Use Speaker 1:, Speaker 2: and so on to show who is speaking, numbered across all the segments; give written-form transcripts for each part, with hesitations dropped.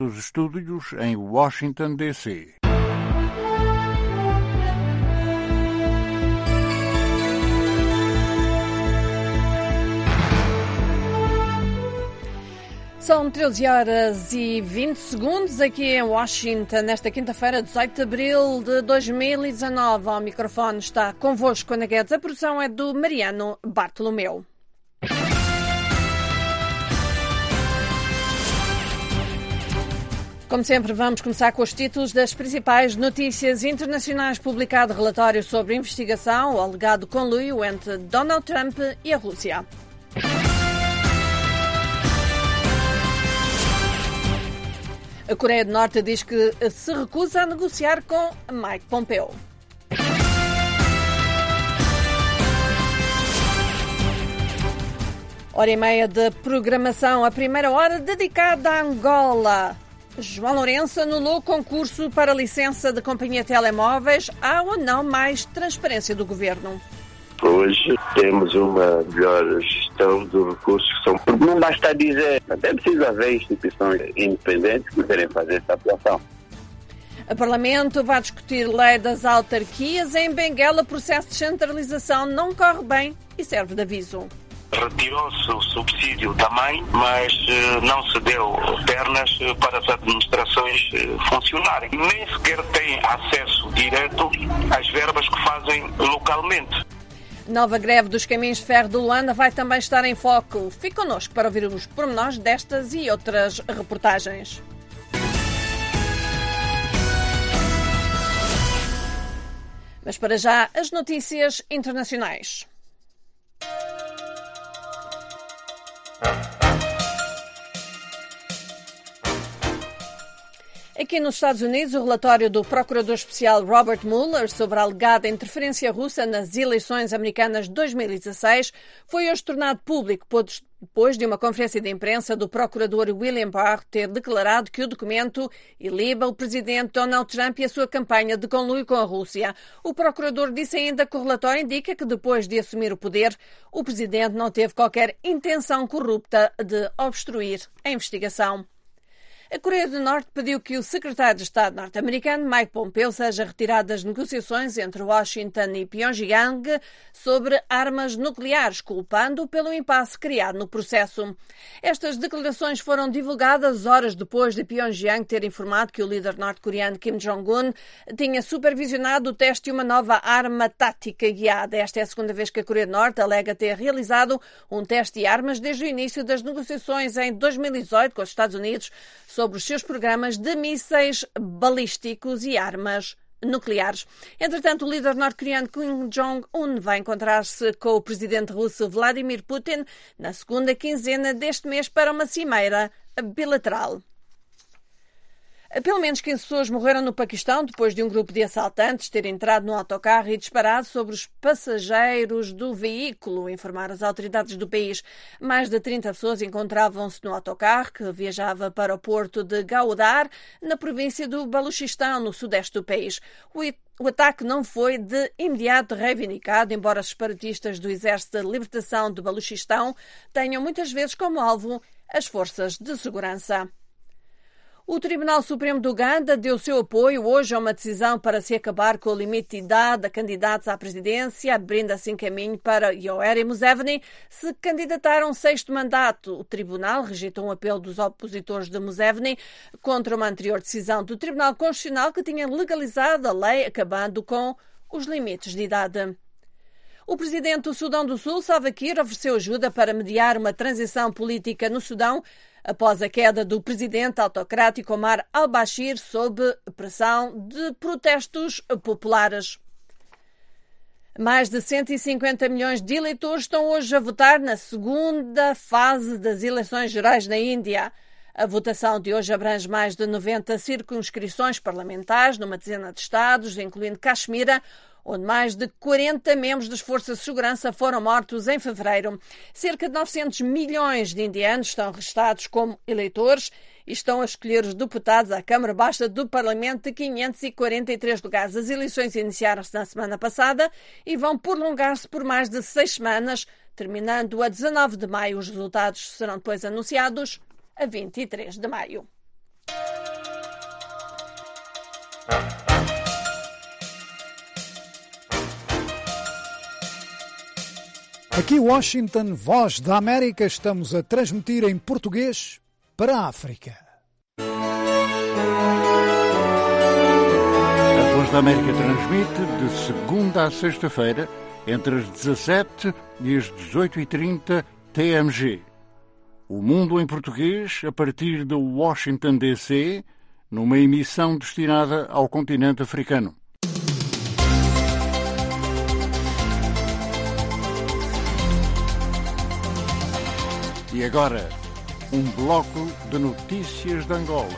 Speaker 1: Dos estúdios em Washington, D.C.
Speaker 2: São 13 horas e 20 segundos aqui em Washington, nesta quinta-feira, 18 de abril de 2019. Ao microfone está convosco, Ana Guedes. A produção é do Mariano Bartolomeu. Como sempre, vamos começar com os títulos das principais notícias internacionais. Publicado relatório sobre investigação ao alegado conluio entre Donald Trump e a Rússia. A Coreia do Norte diz que se recusa a negociar com Mike Pompeo. Hora e meia de programação, a primeira hora dedicada a Angola. João Lourenço anulou o concurso para licença de companhia de telemóveis. Há ou não mais transparência do governo?
Speaker 3: Hoje temos uma melhor gestão dos recursos que são... Não basta dizer, até precisa haver instituições independentes que querem fazer essa atuação.
Speaker 2: O Parlamento vai discutir lei das autarquias. Em Benguela, o processo de centralização não corre bem e serve de aviso.
Speaker 4: Retirou-se o subsídio também, mas não se deu pernas para as administrações funcionarem. Nem sequer têm acesso direto às verbas que fazem localmente.
Speaker 2: Nova greve dos caminhos de ferro de Luanda vai também estar em foco. Fique connosco para ouvir os pormenores destas e outras reportagens. Mas para já, as notícias internacionais. Aqui nos Estados Unidos, o relatório do Procurador Especial Robert Mueller sobre a alegada interferência russa nas eleições americanas de 2016 foi hoje tornado público depois de uma conferência de imprensa do Procurador William Barr ter declarado que o documento iliba o presidente Donald Trump e a sua campanha de conluio com a Rússia. O Procurador disse ainda que o relatório indica que depois de assumir o poder, o presidente não teve qualquer intenção corrupta de obstruir a investigação. A Coreia do Norte pediu que o secretário de Estado norte-americano, Mike Pompeo, seja retirado das negociações entre Washington e Pyongyang sobre armas nucleares, culpando-o pelo impasse criado no processo. Estas declarações foram divulgadas horas depois de Pyongyang ter informado que o líder norte-coreano Kim Jong-un tinha supervisionado o teste de uma nova arma tática guiada. Esta é a segunda vez que a Coreia do Norte alega ter realizado um teste de armas desde o início das negociações em 2018 com os Estados Unidos sobre os seus programas de mísseis balísticos e armas nucleares. Entretanto, o líder norte-coreano Kim Jong-un vai encontrar-se com o presidente russo Vladimir Putin na segunda quinzena deste mês para uma cimeira bilateral. Pelo menos 15 pessoas morreram no Paquistão depois de um grupo de assaltantes ter entrado no autocarro e disparado sobre os passageiros do veículo, informaram as autoridades do país. Mais de 30 pessoas encontravam-se no autocarro que viajava para o porto de Gaudar, na província do Baluchistão, no sudeste do país. O ataque não foi de imediato reivindicado, embora os separatistas do Exército de Libertação do Baluchistão tenham muitas vezes como alvo as forças de segurança. O Tribunal Supremo do Uganda deu seu apoio hoje a uma decisão para se acabar com o limite de idade a candidatos à presidência, abrindo assim caminho para Yoweri Museveni se candidatar a um sexto mandato. O Tribunal rejeitou um apelo dos opositores de Museveni contra uma anterior decisão do Tribunal Constitucional que tinha legalizado a lei acabando com os limites de idade. O presidente do Sudão do Sul, Salva Kiir, ofereceu ajuda para mediar uma transição política no Sudão após a queda do presidente autocrático Omar al-Bashir sob pressão de protestos populares. Mais de 150 milhões de eleitores estão hoje a votar na segunda fase das eleições gerais na Índia. A votação de hoje abrange mais de 90 circunscrições parlamentares numa dezena de estados, incluindo Caxemira, onde mais de 40 membros das forças de segurança foram mortos em fevereiro. Cerca de 900 milhões de indianos estão registados como eleitores e estão a escolher os deputados à Câmara Baixa do Parlamento de 543 lugares. As eleições iniciaram-se na semana passada e vão prolongar-se por mais de 6 semanas, terminando a 19 de maio. Os resultados serão depois anunciados a 23 de maio.
Speaker 5: Aqui Washington, Voz da América, estamos a transmitir em português para a África.
Speaker 1: A Voz da América transmite de segunda a sexta-feira, entre as 17 e as 18h30 TMG. O Mundo em Português, a partir de Washington, D.C., numa emissão destinada ao continente africano. E agora, um bloco de notícias de Angola.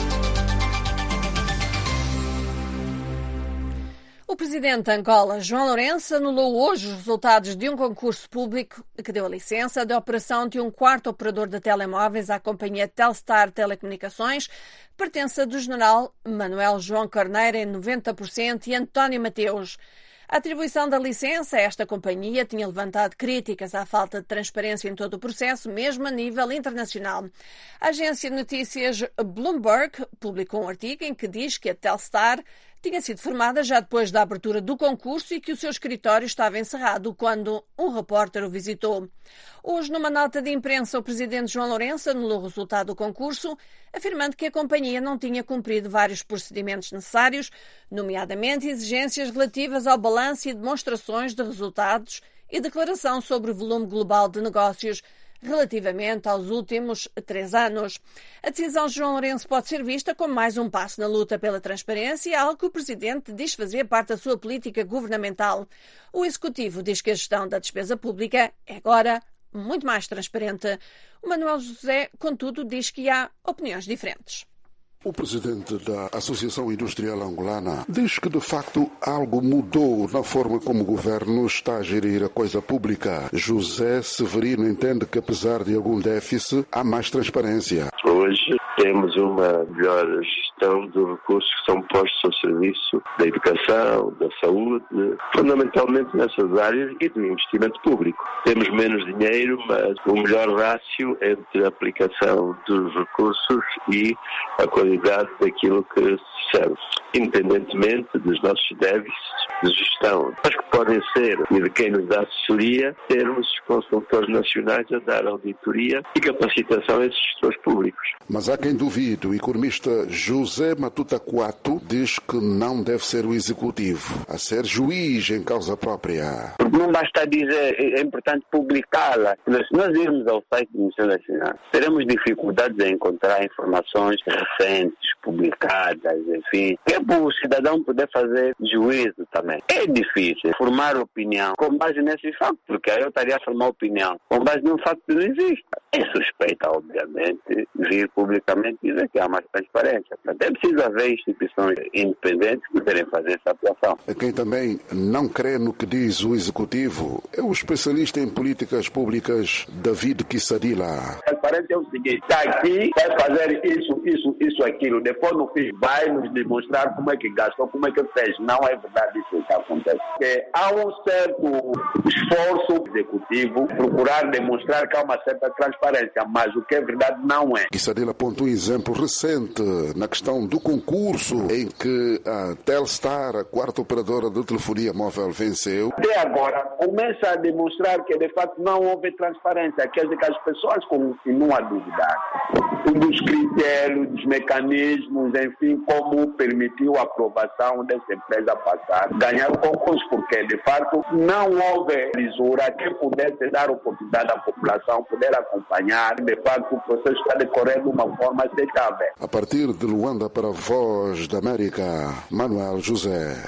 Speaker 2: O presidente de Angola, João Lourenço, anulou hoje os resultados de um concurso público que deu a licença de operação de um quarto operador de telemóveis à companhia Telstar Telecomunicações, pertença do general Manuel João Carneiro em 90% e António Mateus. A atribuição da licença a esta companhia tinha levantado críticas à falta de transparência em todo o processo, mesmo a nível internacional. A agência de notícias Bloomberg publicou um artigo em que diz que a Telstar tinha sido formada já depois da abertura do concurso e que o seu escritório estava encerrado quando um repórter o visitou. Hoje, numa nota de imprensa, o presidente João Lourenço anulou o resultado do concurso, afirmando que a companhia não tinha cumprido vários procedimentos necessários, nomeadamente exigências relativas ao balanço e demonstrações de resultados e declaração sobre o volume global de negócios relativamente aos últimos 3 anos. A decisão de João Lourenço pode ser vista como mais um passo na luta pela transparência, algo que o Presidente diz fazer parte da sua política governamental. O Executivo diz que a gestão da despesa pública é agora muito mais transparente. O Manuel José, contudo, diz que há opiniões diferentes.
Speaker 6: O presidente da Associação Industrial Angolana diz que, de facto, algo mudou na forma como o governo está a gerir a coisa pública. José Severino entende que, apesar de algum déficit, há mais transparência.
Speaker 3: Hoje temos uma melhor gestão dos recursos que são postos ao serviço da educação, da saúde, fundamentalmente nessas áreas e do investimento público. Temos menos dinheiro, mas o melhor rácio entre a aplicação dos recursos e a qualidade daquilo que se serve, independentemente dos nossos déficits de gestão. Mas que podem ser, e de quem nos dá assessoria, termos consultores nacionais a dar auditoria e capacitação a esses gestores públicos.
Speaker 6: Mas há quem duvide. O economista José Matuta Coato diz que não deve ser o executivo a ser juiz em causa própria.
Speaker 3: Não basta dizer, é importante publicá-la. Se nós irmos ao site do Ministério das Finanças, teremos dificuldades em encontrar informações recentes, publicadas, enfim. É para o cidadão poder fazer juízo também. É difícil formar opinião com base nesses factos, porque aí eu estaria a formar opinião com base num facto que não existe. É suspeita, obviamente, vir publicamente dizer que há mais transparência. Portanto, é preciso haver instituições independentes que poderem fazer essa atuação.
Speaker 6: Quem também não crê no que diz o executivo é o especialista em políticas públicas David Kissadila.
Speaker 7: Transparência é o seguinte: está aqui, vai fazer isso, aquilo. Depois no fim vai nos demonstrar como é que gastou, como é que fez. Não é verdade isso que acontece. Há um certo esforço executivo procurar demonstrar que há uma certa transparência, mas o que é verdade não é.
Speaker 6: Kissadila aponta um exemplo recente na questão do concurso em que a Telstar, a quarta operadora de telefonia móvel, venceu.
Speaker 7: Até agora começa a demonstrar que de facto não houve transparência, quer dizer que as pessoas continuam a duvidar dos critérios, dos mecanismos, enfim, como permitiu a aprovação dessa empresa passar, ganhar o concurso, porque de facto não houve lisura que pudesse dar oportunidade à população poder acompanhar, de facto o processo está decorrendo de uma forma aceitável.
Speaker 6: A partir de Luanda para a Voz da América, Manuel José.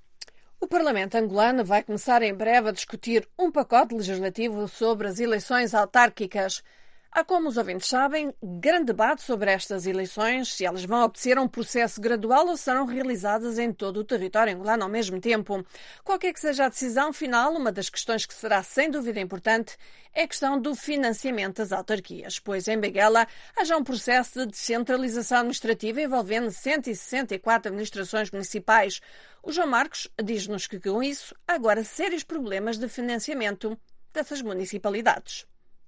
Speaker 2: O Parlamento angolano vai começar em breve a discutir um pacote legislativo sobre as eleições autárquicas. Há, como os ouvintes sabem, grande debate sobre estas eleições, se elas vão obedecer a um processo gradual ou serão realizadas em todo o território angolano ao mesmo tempo. Qualquer que seja a decisão final, uma das questões que será sem dúvida importante é a questão do financiamento das autarquias, pois em Benguela há já um processo de descentralização administrativa envolvendo 164 administrações municipais. O João Marcos diz-nos que com isso há agora sérios problemas de financiamento dessas municipalidades.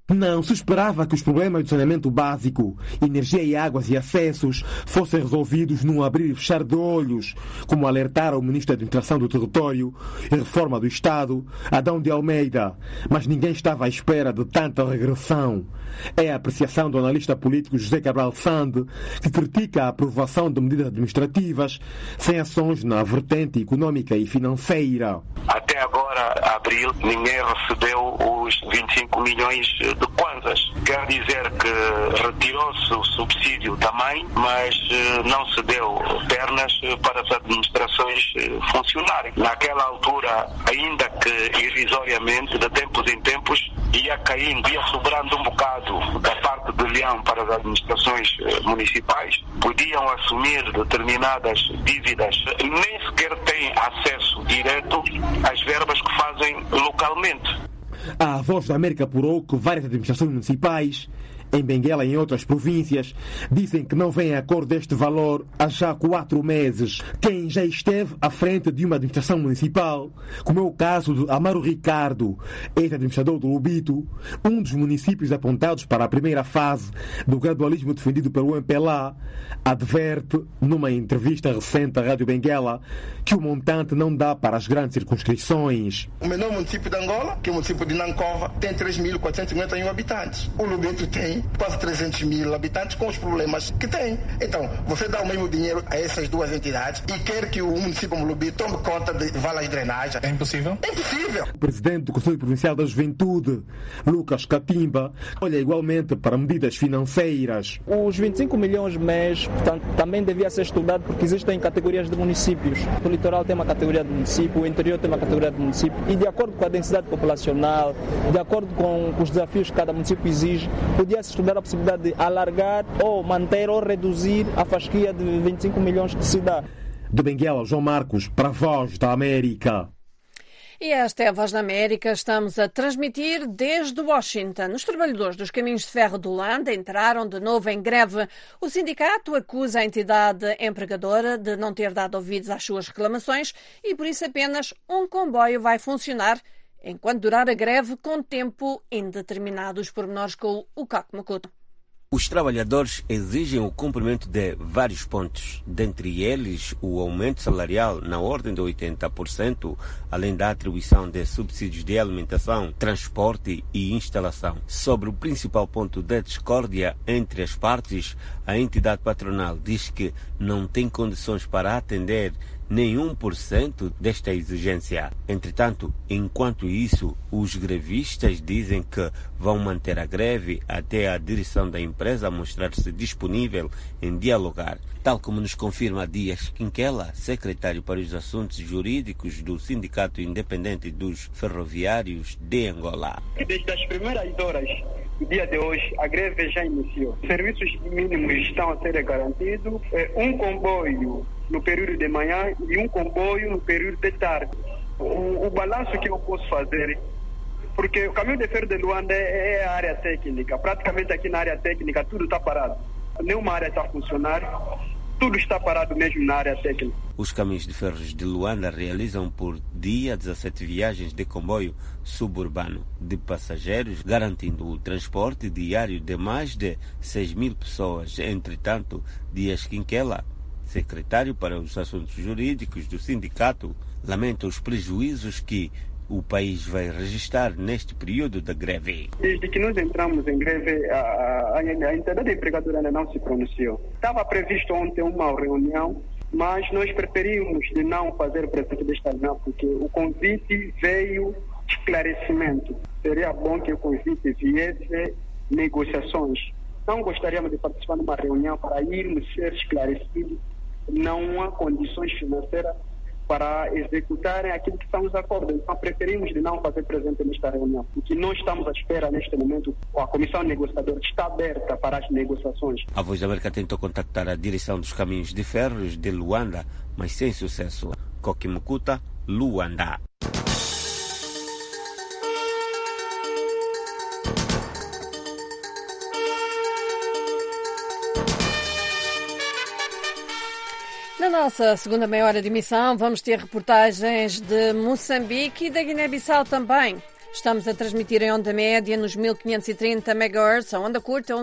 Speaker 8: Não se esperava que os problemas de saneamento básico, energia e águas e acessos fossem resolvidos num abrir e fechar de olhos, como alertara o Ministro da Administração do Território e Reforma do Estado, Adão de Almeida. Mas ninguém estava à espera de tanta regressão. É a apreciação do analista político José Cabral Sande, que critica a aprovação de medidas administrativas sem ações na vertente econômica e financeira.
Speaker 4: Até agora, abril, ninguém recebeu os 25 milhões de kwanzas. Quer dizer que retirou-se o subsídio também, mas não se deu pernas para as administrações funcionarem. Naquela altura, ainda que irrisoriamente, de tempos em tempos, ia caindo, ia sobrando um bocado da parte de leão para as administrações municipais. Podiam assumir determinadas dívidas, nem sequer têm acesso direto às verbas que fazem localmente.
Speaker 8: A Voz da América apurou que várias administrações municipais, em Benguela e em outras províncias, dizem que não vêm a acordo deste valor há já 4 meses. Quem já esteve à frente de uma administração municipal, como é o caso de Amaro Ricardo, ex-administrador do Lubito, um dos municípios apontados para a primeira fase do gradualismo defendido pelo MPLA, adverte, numa entrevista recente à Rádio Benguela, que o montante não dá para as grandes circunscrições.
Speaker 9: O menor município de Angola, que é o município de Nancova, tem 3.451 habitantes. O Lubito tem quase 300 mil habitantes com os problemas que tem. Então, você dá o mesmo dinheiro a essas duas entidades e quer que o município como Lubito tome conta de valas de drenagem. É impossível? É impossível.
Speaker 8: O presidente do Conselho Provincial da Juventude, Lucas Catimba, olha igualmente para medidas financeiras.
Speaker 10: Os 25 milhões mês, portanto, também devia ser estudado porque existem categorias de municípios. O litoral tem uma categoria de município, o interior tem uma categoria de município e de acordo com a densidade populacional, de acordo com os desafios que cada município exige, podia-se estudar a possibilidade de alargar ou manter ou reduzir a fasquia de 25 milhões que se dá.
Speaker 8: De Benguela, João Marcos, para a Voz da América.
Speaker 2: E esta é a Voz da América. Estamos a transmitir desde Washington. Os trabalhadores dos caminhos de ferro de Luanda entraram de novo em greve. O sindicato acusa a entidade empregadora de não ter dado ouvidos às suas reclamações e, por isso, apenas um comboio vai funcionar enquanto durar a greve com tempo indeterminado. Os pormenores com o Caco Makuto.
Speaker 11: Os trabalhadores exigem o cumprimento de vários pontos, dentre eles o aumento salarial na ordem de 80%, além da atribuição de subsídios de alimentação, transporte e instalação. Sobre o principal ponto de discórdia entre as partes, a entidade patronal diz que não tem condições para atender nenhum por cento desta exigência. Entretanto, enquanto isso, os grevistas dizem que vão manter a greve até a direção da empresa mostrar-se disponível em dialogar, tal como nos confirma Dias Quinquela, secretário para os assuntos jurídicos do Sindicato Independente dos Ferroviários de Angola.
Speaker 12: Desde as primeiras horas do dia de hoje, a greve já iniciou. Serviços mínimos estão a ser garantidos, um comboio no período de manhã e um comboio no período de tarde. O balanço que eu posso fazer, porque o caminho de ferro de Luanda é a área técnica, praticamente aqui na área técnica tudo está parado, nenhuma área está a funcionar, tudo está parado mesmo na área técnica.
Speaker 11: Os caminhos de ferros de Luanda realizam por dia 17 viagens de comboio suburbano de passageiros, garantindo o transporte diário de mais de 6.000 pessoas. Entretanto, Dias Quinquela, secretário para os assuntos jurídicos do sindicato, lamenta os prejuízos que o país vai registrar neste período da greve.
Speaker 12: Desde que nós entramos em greve, a entidade empregadora ainda não se pronunciou. Estava previsto ontem uma reunião, mas nós preferimos de não fazer presente desta reunião, porque o convite veio esclarecimento. Seria bom que o convite viesse negociações. Não gostaríamos de participar numa reunião para irmos ser esclarecidos. Não há condições financeiras para executarem aquilo que estamos acordados. Então, preferimos de não fazer presente nesta reunião, porque nós estamos à espera neste momento. A comissão negociadora está aberta para as negociações.
Speaker 11: A Voz da América tentou contactar a direção dos caminhos de ferros de Luanda, mas sem sucesso. Koki Mukuta, Luanda.
Speaker 2: Na nossa segunda meia hora de emissão vamos ter reportagens de Moçambique e da Guiné-Bissau também. Estamos a transmitir em onda média nos 1530 MHz, a onda curta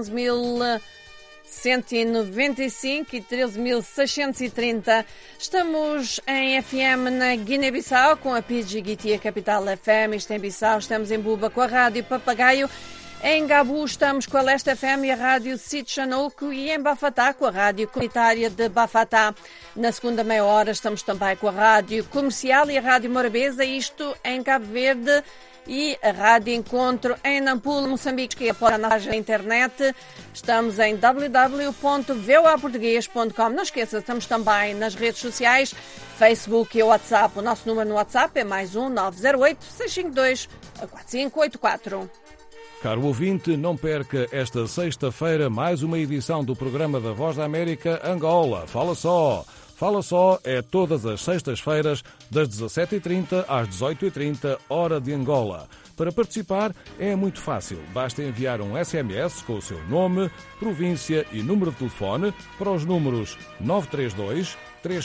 Speaker 2: 11.195 e 13.630. Estamos em FM na Guiné-Bissau com a PGGT, a Capital FM. Isto em Bissau. Estamos em Buba com a Rádio Papagaio. Em Gabu estamos com a Leste FM e a Rádio Sitchanuco, e em Bafatá com a Rádio Comunitária de Bafatá. Na segunda meia hora estamos também com a Rádio Comercial e a Rádio Morabeza, isto em Cabo Verde, e a Rádio Encontro em Nampula, Moçambique, que apoia na página da internet. Estamos em www.voaportugues.com. Não esqueça, estamos também nas redes sociais, Facebook e WhatsApp. O nosso número no WhatsApp é +1 908 652 4584.
Speaker 13: Caro ouvinte, não perca esta sexta-feira mais uma edição do programa da Voz da América Angola. Fala só! Fala só é todas as sextas-feiras, das 17h30 às 18h30, hora de Angola. Para participar é muito fácil. Basta enviar um SMS com o seu nome, província e número de telefone para os números 932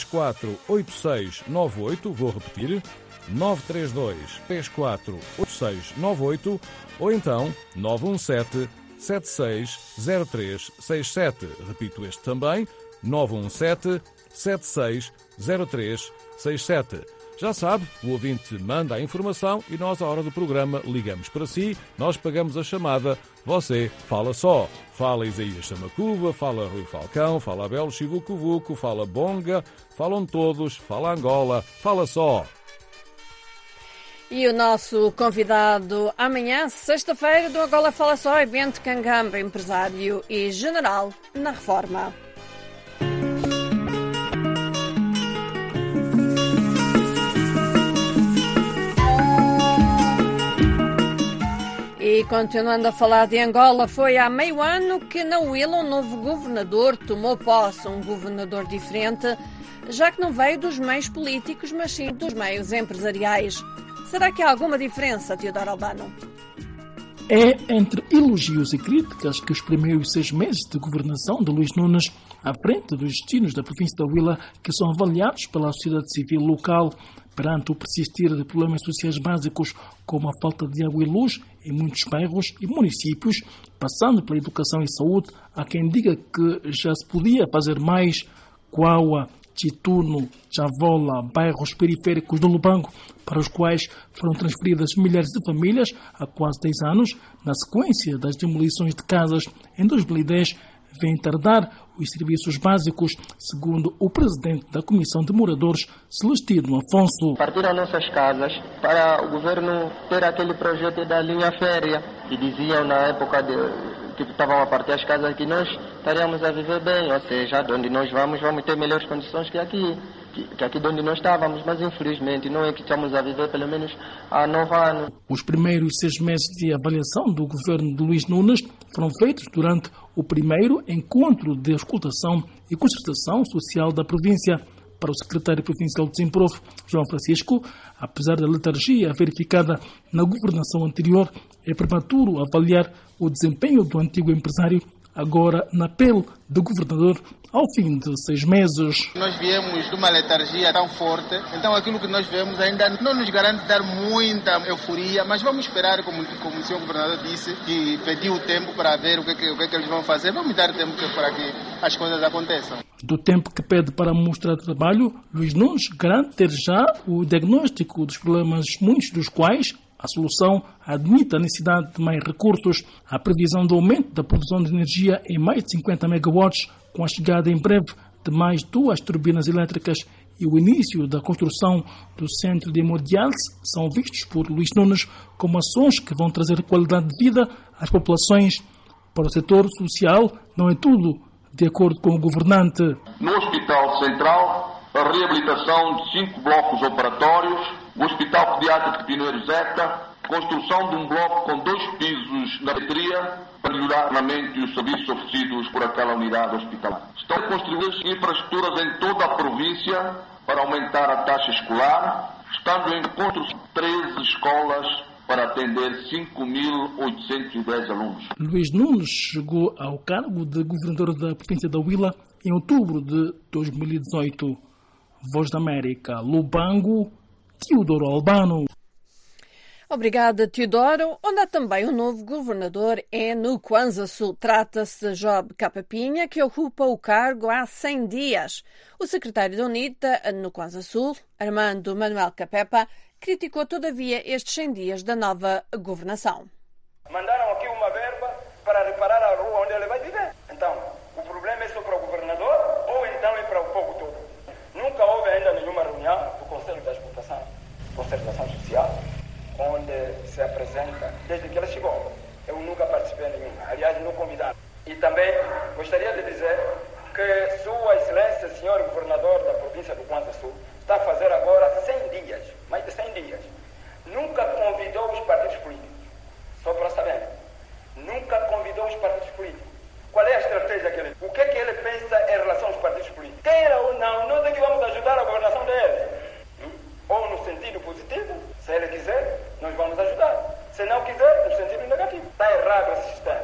Speaker 13: 348698, vou repetir, 932 348698, ou então 917 760367. Repito este também, 917 760367. Já sabe, o ouvinte manda a informação e nós, à hora do programa, ligamos para si, nós pagamos a chamada, você fala só. Fala Isaías Samacuva, fala Rui Falcão, fala Abel Chivucuvuco, fala Bonga, falam todos, fala Angola, fala só.
Speaker 2: E o nosso convidado amanhã, sexta-feira, do Angola Fala Só, é Bento Cangamba, empresário e general na Reforma. E continuando a falar de Angola, foi há meio ano que na Huila um novo governador tomou posse, um governador diferente, já que não veio dos meios políticos, mas sim dos meios empresariais. Será que há alguma diferença, Teodoro Albano?
Speaker 14: É entre elogios e críticas que os primeiros 6 meses de governação de Luís Nunes à frente dos destinos da província da Huila, que são avaliados pela sociedade civil local perante o persistir de problemas sociais básicos como a falta de água e luz em muitos bairros e municípios, passando pela educação e saúde. Há quem diga que já se podia fazer mais. Quaua, Tituno, Chavola, bairros periféricos do Lubango, para os quais foram transferidas milhares de famílias há quase 10 anos, na sequência das demolições de casas em 2010, vêm tardar os serviços básicos, segundo o presidente da Comissão de Moradores, Celestino Afonso.
Speaker 15: Partiram nossas casas para o governo ter aquele projeto da linha férrea, e diziam na época que estavam a partir as casas que nós estaríamos a viver bem, ou seja, de onde nós vamos ter melhores condições que aqui de onde nós estávamos, mas infelizmente não é que estamos a viver pelo menos há 9 anos.
Speaker 14: Os primeiros 6 meses de avaliação do governo de Luís Nunes foram feitos durante o primeiro encontro de auscultação e concertação social da província. Para o secretário provincial de Desenvolvimento, João Francisco, apesar da letargia verificada na governação anterior, é prematuro avaliar o desempenho do antigo empresário, agora na pele do governador, ao fim de 6 meses.
Speaker 9: Nós viemos de uma letargia tão forte, então aquilo que nós vemos ainda não nos garante dar muita euforia, mas vamos esperar, como o senhor governador disse, que pediu tempo para ver o que é que eles vão fazer. Vamos dar tempo para que as coisas aconteçam.
Speaker 14: Do tempo que pede para mostrar trabalho, Luís Nunes garante ter já o diagnóstico dos problemas, muitos dos quais a solução admite a necessidade de mais recursos. A previsão do aumento da produção de energia em mais de 50 megawatts, com a chegada em breve de mais 2 turbinas elétricas e o início da construção do centro de hemodiálise, são vistos por Luís Nunes como ações que vão trazer qualidade de vida às populações. Para o setor social, não é tudo de acordo com o governante.
Speaker 16: No Hospital Central, a reabilitação de 5 blocos operatórios, o Hospital Pediátrico de Pinheiro Zeta, construção de um bloco com 2 pisos na pediatria para melhorar realmente os serviços oferecidos por aquela unidade hospitalar. Estão a construir infraestruturas em toda a província para aumentar a taxa escolar, estando em construção 13 escolas para atender 5.810 alunos.
Speaker 14: Luís Nunes chegou ao cargo de governador da província da Huila em outubro de 2018. Voz da América, Lubango, Teodoro Albano.
Speaker 2: Obrigada, Teodoro. Onde há também um novo governador é no Kwanza Sul. Trata-se de Job Capapinha, que ocupa o cargo há 100 dias. O secretário da UNITA no Kwanza Sul, Armando Manuel Capepa, criticou todavia estes 100 dias da nova governação.
Speaker 17: Mandaram aqui uma verba para reparar a rua onde ele vai viver. Então, o problema é só para o governador ou então é para o povo todo? Nunca houve ainda nenhuma reunião do Conselho da Concertação Social, onde se apresenta, desde que ela chegou. Eu nunca participei em nenhuma, aliás, não convidaram. E também gostaria de dizer que Sua Excelência, Senhor Governador da província do Kwanza Sul, está a fazer agora 100 dias, mais de 100 dias. Nunca convidou os partidos políticos, só para saber. Nunca convidou os partidos políticos. Qual é a estratégia que ele... O que é que ele pensa em relação aos partidos políticos? Queira ou não, nós é que vamos ajudar a governação dele. Ou no sentido positivo, se ele quiser, nós vamos ajudar. Se não quiser, no sentido negativo. Está errado esse sistema.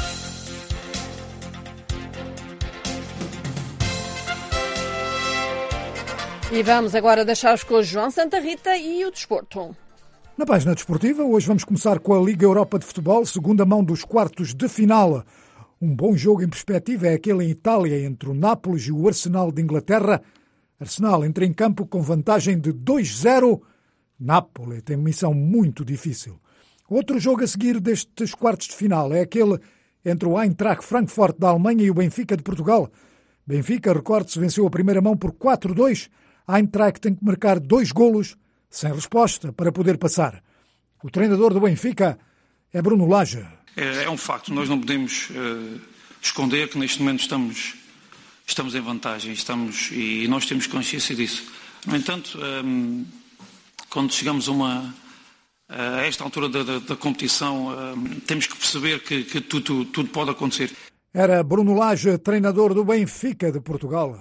Speaker 2: E vamos agora deixar-os com o João Santa Rita e o desporto.
Speaker 5: Na página desportiva, hoje vamos começar com a Liga Europa de Futebol, segunda mão dos quartos de final. Um bom jogo em perspectiva é aquele em Itália entre o Nápoles e o Arsenal de Inglaterra. Arsenal entra em campo com vantagem de 2-0. Nápoles tem uma missão muito difícil. Outro jogo a seguir destes quartos de final é aquele entre o Eintracht Frankfurt da Alemanha e o Benfica de Portugal. Benfica, recorde-se, venceu a primeira mão por 4-2. A Eintracht tem que marcar 2 golos sem resposta para poder passar. O treinador do Benfica é Bruno Lage.
Speaker 18: É um facto, nós não podemos esconder que neste momento estamos em vantagem, e nós temos consciência disso. No entanto, quando chegamos a esta altura da competição, temos que perceber que tudo pode acontecer.
Speaker 5: Era Bruno Lage, treinador do Benfica de Portugal.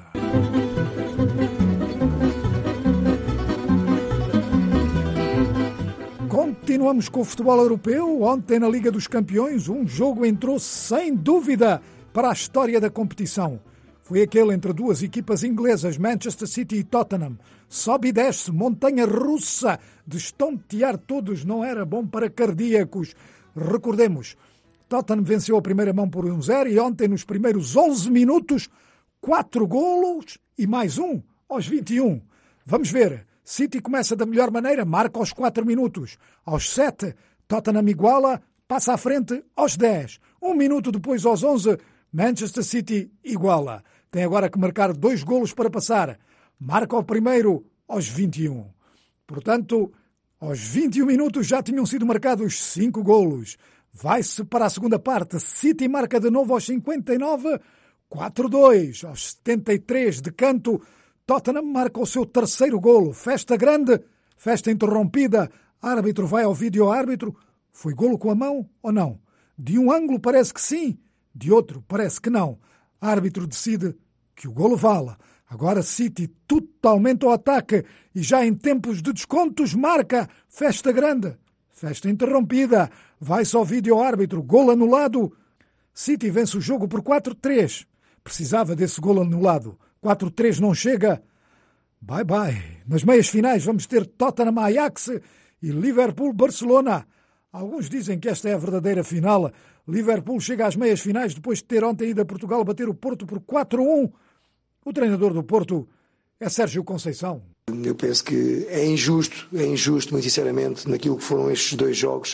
Speaker 5: Continuamos com o futebol europeu. Ontem, na Liga dos Campeões, um jogo entrou sem dúvida para a história da competição. Foi aquele entre duas equipas inglesas, Manchester City e Tottenham. Sobe e desce, montanha russa, de estontear todos, não era bom para cardíacos. Recordemos, Tottenham venceu a primeira mão por 1-0 e ontem, nos primeiros 11 minutos, 4 golos e mais um aos 21. Vamos ver. City começa da melhor maneira, marca aos 4 minutos. Aos 7, Tottenham iguala, passa à frente aos 10. 1 minuto depois, aos 11, Manchester City iguala. Tem agora que marcar 2 golos para passar. Marca o primeiro aos 21. Portanto, aos 21 minutos já tinham sido marcados 5 golos. Vai-se para a segunda parte. City marca de novo aos 59, 4-2. Aos 73 de canto, Tottenham marca o seu terceiro golo. Festa grande, festa interrompida. Árbitro vai ao vídeo-árbitro. Foi golo com a mão ou não? De um ângulo parece que sim, de outro parece que não. Árbitro decide que o golo vale. Agora City totalmente ao ataque e já em tempos de descontos marca. Festa grande, festa interrompida. Vai-se ao vídeo-árbitro. Golo anulado. City vence o jogo por 4-3. Precisava desse golo anulado. 4-3 não chega. Bye-bye. Nas meias finais vamos ter Tottenham-Ajax e Liverpool-Barcelona. Alguns dizem que esta é a verdadeira final. Liverpool chega às meias finais depois de ter ontem ido a Portugal bater o Porto por 4-1. O treinador do Porto é Sérgio Conceição.
Speaker 19: Eu penso que é injusto, muito sinceramente, naquilo que foram estes 2 jogos,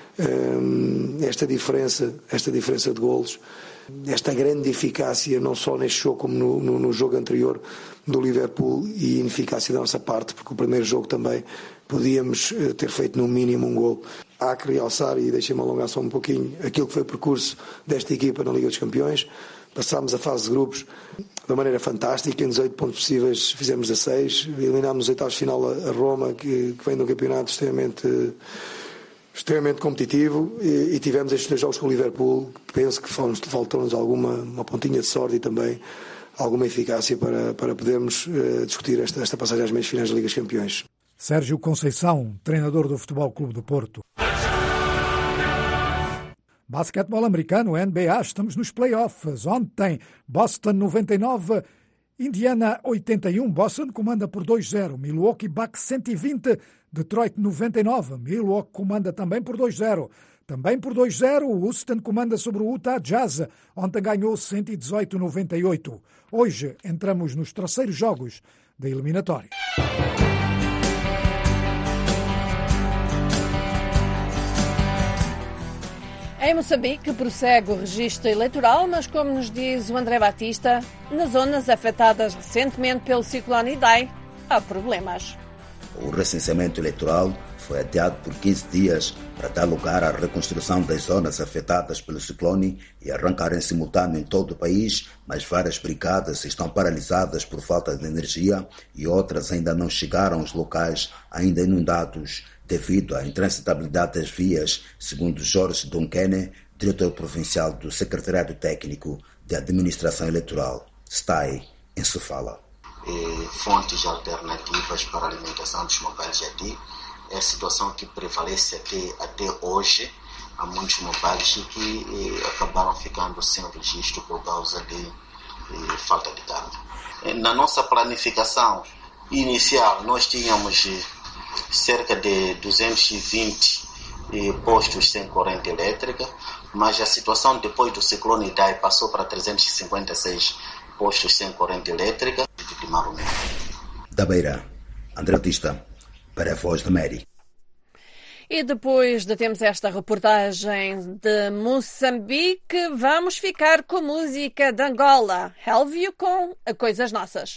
Speaker 19: esta diferença de golos. Esta grande eficácia, não só neste jogo como no jogo anterior do Liverpool, e ineficácia da nossa parte, porque o primeiro jogo também podíamos ter feito no mínimo um gol. Há que realçar, e deixem-me alongar só um pouquinho, aquilo que foi o percurso desta equipa na Liga dos Campeões. Passámos a fase de grupos de uma maneira fantástica, em 18 pontos possíveis fizemos 16, eliminámos nos oitavos de final a Roma, que vem de um campeonato extremamente competitivo, e tivemos estes 2 jogos com o Liverpool. Penso que faltou-nos uma pontinha de sorte e também alguma eficácia para podermos discutir esta passagem às meias finais da Liga dos Campeões.
Speaker 5: Sérgio Conceição, treinador do Futebol Clube do Porto. Basquetebol americano, NBA, estamos nos playoffs. Ontem, Boston 99 Indiana 81, Boston comanda por 2-0. Milwaukee Bucks 120, Detroit 99. Milwaukee comanda também por 2-0. Também por 2-0, o Houston comanda sobre o Utah Jazz. Ontem ganhou 118-98. Hoje entramos nos terceiros jogos da eliminatória.
Speaker 2: Em Moçambique prossegue o registro eleitoral, mas como nos diz o André Batista, nas zonas afetadas recentemente pelo ciclone Idai, há problemas.
Speaker 20: O recenseamento eleitoral foi adiado por 15 dias para dar lugar à reconstrução das zonas afetadas pelo ciclone e arrancar em simultâneo em todo o país, mas várias brigadas estão paralisadas por falta de energia e outras ainda não chegaram aos locais ainda inundados devido à intransitabilidade das vias, segundo Jorge Dunkene, diretor provincial do Secretariado Técnico de Administração Eleitoral, STAI, em Sofala.
Speaker 21: Fontes alternativas para a alimentação dos mobiles aqui. É a situação que prevalece até hoje. Há muitos mobiles que acabaram ficando sem registro por causa de falta de carga. Na nossa planificação inicial, nós tínhamos cerca de 220 postos sem corrente elétrica, mas a situação depois do ciclone Idai passou para 356 postos sem corrente elétrica de Marumé.
Speaker 20: Da Beira, André Batista, para a Voz da América.
Speaker 2: E depois de termos esta reportagem de Moçambique, vamos ficar com a música de Angola, Helvio com Coisas Nossas.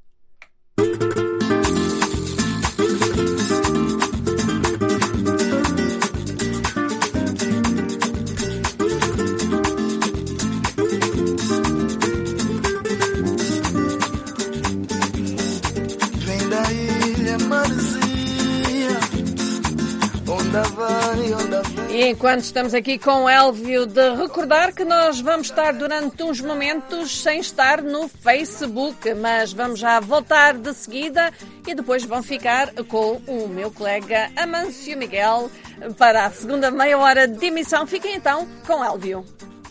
Speaker 2: E enquanto estamos aqui com o Elvio, de recordar que nós vamos estar durante uns momentos sem estar no Facebook, mas vamos já voltar de seguida e depois vão ficar com o meu colega Amâncio Miguel para a segunda meia hora de emissão. Fiquem então com o Elvio.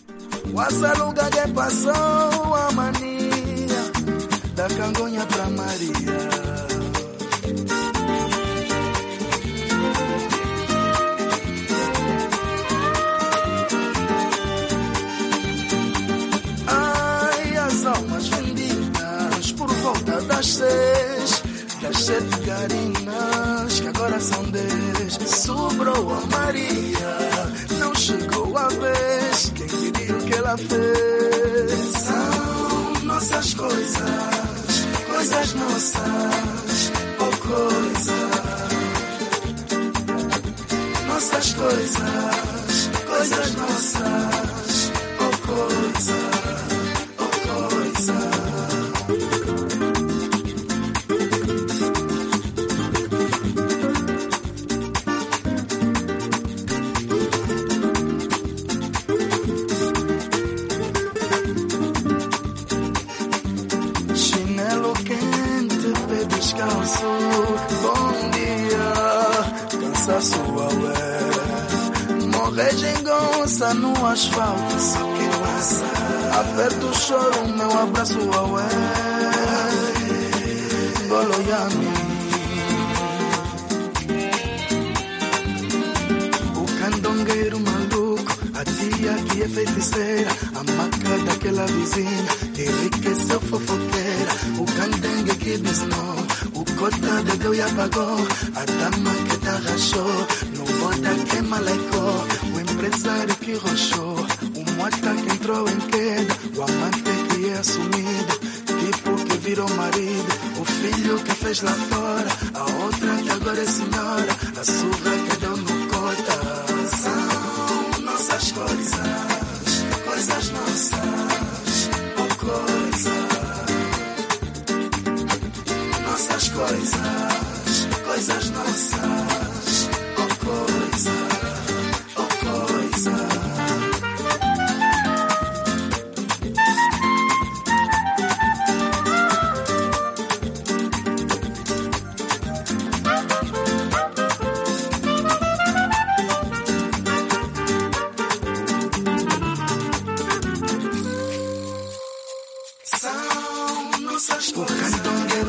Speaker 22: Passou a mania da cangonha para Maria. Almas vendidas por volta das 6, das 7 carinas que agora são 10. Sobrou a Maria, não chegou a vez. Quem diria o que ela fez? São nossas coisas, coisas nossas, oh coisa. Nossas coisas, coisas nossas, oh coisa. Chinelo quente, pé descalço, bom dia, cansaço ué. Morrer gengonça no asfalto, só que passa. Aperto o choro, meu abraço ué. Boloyami. O candongueiro maluco, a tia que é feiticeira, a maca daquela vizinha que enriqueceu fofoqueira. O candengue que diz não, o cota de Deus apagou, a dama que tarrachou, no boda que malecou, o empresário que rochou, o moata que entrou em queda, o amante que é assumido, tipo que virou marido, o filho que fez lá fora, a outra que agora é senhora, a surra que deu no cota. São nossas coisas, coisas nossas, oh coisa. Nossas coisas, coisas nossas, oh coisa, oh coisa.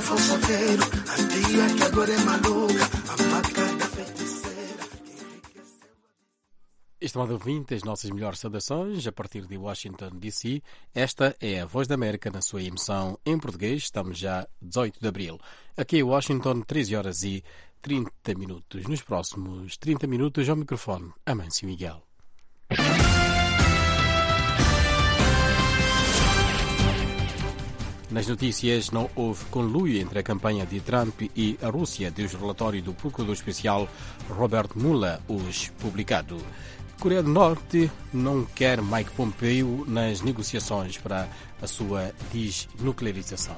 Speaker 22: fofoqueiro, a tia que agora é maluca, a maca da feiticeira.
Speaker 1: Estimado ouvinte, as nossas melhores saudações a partir de Washington, D.C. Esta é a Voz da América na sua emissão em português. Estamos já 18 de abril. Aqui em Washington, 13 horas e 30 minutos. Nos próximos 30 minutos, ao microfone, Amâncio Miguel. Nas notícias, não houve conluio entre a campanha de Trump e a Rússia, diz o relatório do Procurador Especial Robert Mueller, hoje publicado. Coreia do Norte não quer Mike Pompeo nas negociações para a sua desnuclearização.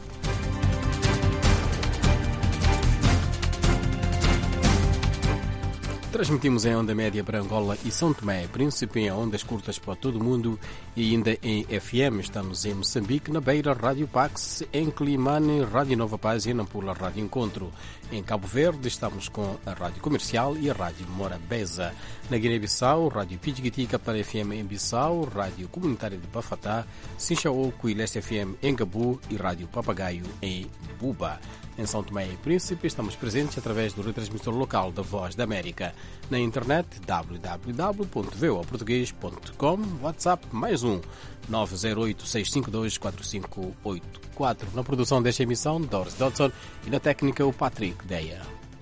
Speaker 1: Transmitimos em onda média para Angola e São Tomé, Príncipe, em ondas curtas para todo o mundo e ainda em FM. Estamos em Moçambique, na Beira, Rádio Pax, em Climane, Rádio Nova Paz e em Nampula, Rádio Encontro. Em Cabo Verde estamos com a Rádio Comercial e a Rádio Morabeza. Na Guiné-Bissau, Rádio Pidjigitica para FM em Bissau, Rádio Comunitária de Bafatá, Sinchaoco e Leste FM em Gabu e Rádio Papagaio em Buba. Em São Tomé e Príncipe estamos presentes através do retransmissor local da Voz da América. Na internet www.voaportugues.com, WhatsApp mais 908-652-4584. Na produção desta emissão, Doris Dodson e na técnica o Patrick Deia.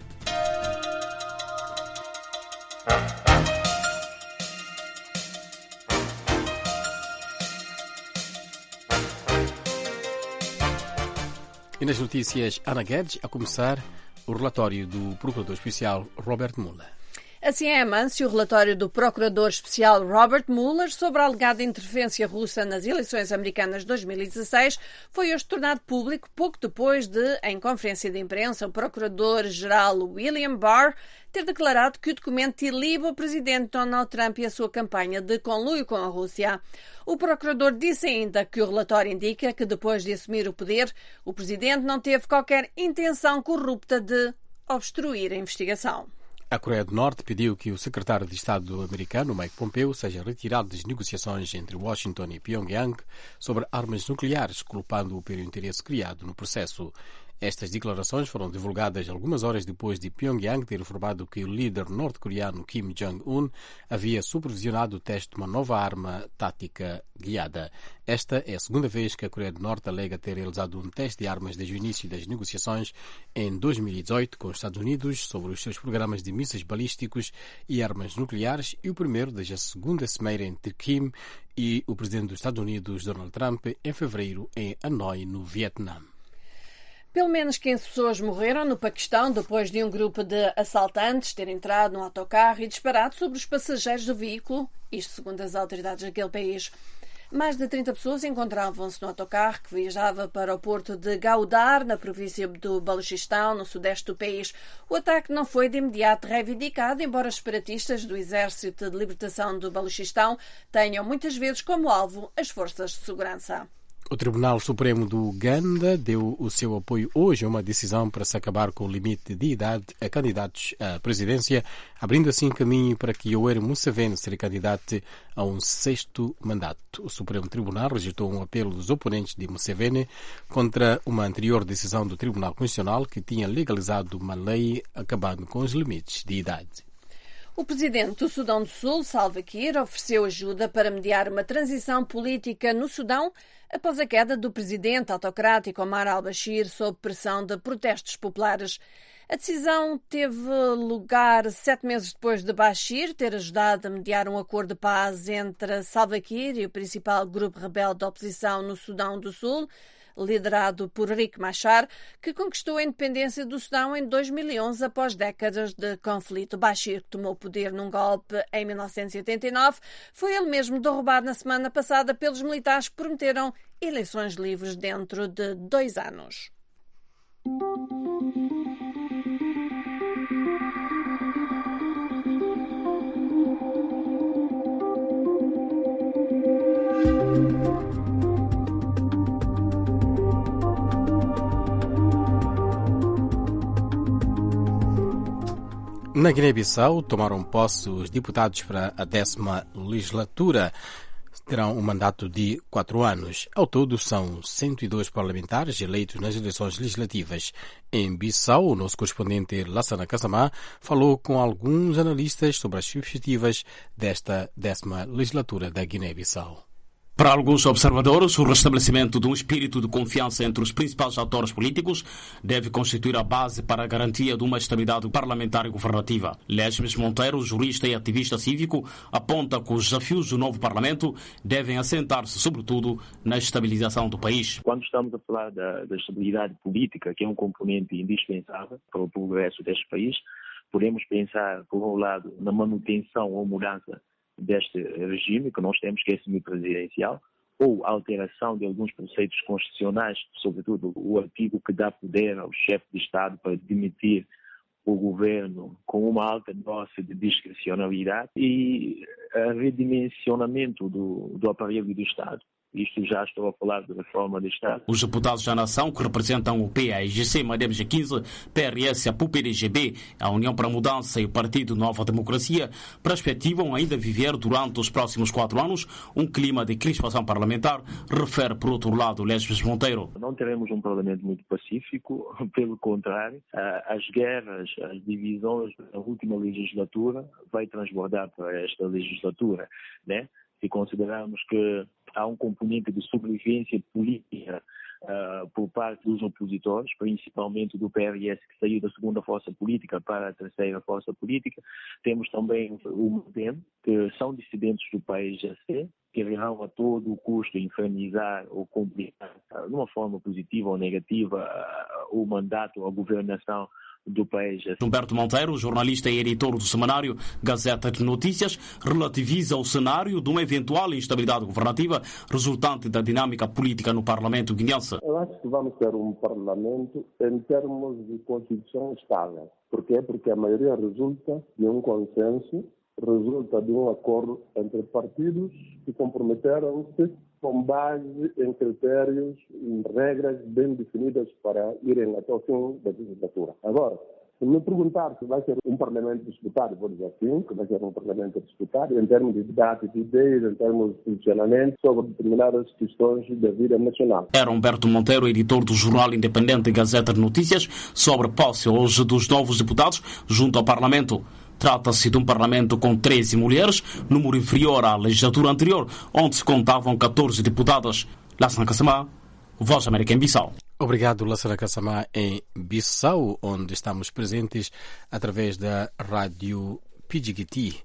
Speaker 1: E nas notícias, Ana Guedes, a começar o relatório do Procurador Especial Robert Mueller.
Speaker 2: Assim é, Amâncio, o relatório do Procurador Especial Robert Mueller sobre a alegada interferência russa nas eleições americanas de 2016 foi hoje tornado público pouco depois de, em conferência de imprensa, o Procurador-Geral William Barr ter declarado que o documento iliba o presidente Donald Trump e a sua campanha de conluio com a Rússia. O procurador disse ainda que o relatório indica que, depois de assumir o poder, o presidente não teve qualquer intenção corrupta de obstruir a investigação.
Speaker 1: A Coreia do Norte pediu que o secretário de Estado americano, Mike Pompeo, seja retirado das negociações entre Washington e Pyongyang sobre armas nucleares, culpando-o pelo interesse criado no processo. Estas declarações foram divulgadas algumas horas depois de Pyongyang ter informado que o líder norte-coreano Kim Jong-un havia supervisionado o teste de uma nova arma tática guiada. Esta é a segunda vez que a Coreia do Norte alega ter realizado um teste de armas desde o início das negociações em 2018 com os Estados Unidos sobre os seus programas de mísseis balísticos e armas nucleares e o primeiro desde a segunda cimeira entre Kim e o presidente dos Estados Unidos, Donald Trump, em fevereiro em Hanoi, no Vietnã.
Speaker 2: Pelo menos 15 pessoas morreram no Paquistão depois de um grupo de assaltantes ter entrado num autocarro e disparado sobre os passageiros do veículo, isto segundo as autoridades daquele país. Mais de 30 pessoas encontravam-se no autocarro que viajava para o porto de Gaudar, na província do Baluchistão, no sudeste do país. O ataque não foi de imediato reivindicado, embora os separatistas do Exército de Libertação do Baluchistão tenham muitas vezes como alvo as forças de segurança.
Speaker 1: O Tribunal Supremo do Uganda deu o seu apoio hoje a uma decisão para se acabar com o limite de idade a candidatos à presidência, abrindo assim caminho para que Yoweri Museveni se candidate a um 6º mandato. O Supremo Tribunal rejeitou um apelo dos oponentes de Museveni contra uma anterior decisão do Tribunal Constitucional que tinha legalizado uma lei acabando com os limites de idade.
Speaker 2: O presidente do Sudão do Sul, Salva Kiir, ofereceu ajuda para mediar uma transição política no Sudão após a queda do presidente autocrático Omar al-Bashir sob pressão de protestos populares. A decisão teve lugar 7 meses depois de Bashir ter ajudado a mediar um acordo de paz entre Salva Kiir e o principal grupo rebelde da oposição no Sudão do Sul, liderado por Riek Machar, que conquistou a independência do Sudão em 2011 após décadas de conflito. Bashir, que tomou o poder num golpe em 1989, foi ele mesmo derrubado na semana passada pelos militares que prometeram eleições livres dentro de 2 anos.
Speaker 1: Na Guiné-Bissau tomaram posse os deputados para a 10ª legislatura. terão um mandato de 4 anos. Ao todo, são 102 parlamentares eleitos nas eleições legislativas. Em Bissau, o nosso correspondente Lassana Kassamá falou com alguns analistas sobre as perspectivas desta 10ª legislatura da Guiné-Bissau.
Speaker 3: Para alguns observadores, o restabelecimento de um espírito de confiança entre os principais atores políticos deve constituir a base para a garantia de uma estabilidade parlamentar e governativa. Lesmes Monteiro, jurista e ativista cívico, aponta que os desafios do novo Parlamento devem assentar-se, sobretudo, na estabilização do país.
Speaker 7: Quando estamos a falar da estabilidade política, que é um componente indispensável para o progresso deste país, podemos pensar, por um lado, na manutenção ou mudança deste regime, que nós temos, que é semipresidencial, ou alteração de alguns preceitos constitucionais, sobretudo o artigo que dá poder ao chefe de Estado para demitir o governo com uma alta dose de discricionalidade, e redimensionamento do aparelho do Estado. Isto já estou a falar de reforma do Estado.
Speaker 3: Os deputados da nação, que representam o PAIGC, MADEM G15, PRS, a PUPDGB, a União para a Mudança e o Partido Nova Democracia, perspectivam ainda viver durante os próximos 4 anos um clima de crispação parlamentar, refere, por outro lado, Lesmes Monteiro.
Speaker 7: Não teremos um parlamento muito pacífico, pelo contrário, as guerras, as divisões da última legislatura vai transbordar para esta legislatura, né? Se considerarmos que há um componente de sobrevivência política por parte dos opositores, principalmente do PRS, que saiu da segunda força política para a terceira força política. Temos também o MADEM, que são dissidentes do PAIGC, que irão a todo o custo infernizar ou complicar, de uma forma positiva ou negativa, o mandato, a governação do país.
Speaker 3: Humberto Monteiro, jornalista e editor do semanário Gazeta de Notícias, relativiza o cenário de uma eventual instabilidade governativa resultante da dinâmica política no Parlamento guineense.
Speaker 23: Eu acho que vamos ter um Parlamento em termos de Constituição estável. Porquê? Porque a maioria resulta de um consenso, resulta de um acordo entre partidos que comprometeram-se com base em critérios, em regras bem definidas para irem até o fim da legislatura. Agora, se me perguntar se vai ser um Parlamento disputado, vou dizer sim, que vai ser um Parlamento disputado em termos de debate de ideias, em termos de funcionamento sobre determinadas questões da vida nacional.
Speaker 3: Era Humberto Monteiro, editor do jornal independente Gazeta de Notícias, sobre a posse hoje dos novos deputados junto ao Parlamento. Trata-se de um Parlamento com 13 mulheres, número inferior à legislatura anterior, onde se contavam 14 deputadas. Lassana Kassamá, Voz da América em Bissau.
Speaker 1: Obrigado, Lassana Kassamá, em Bissau, onde estamos presentes através da rádio PGT.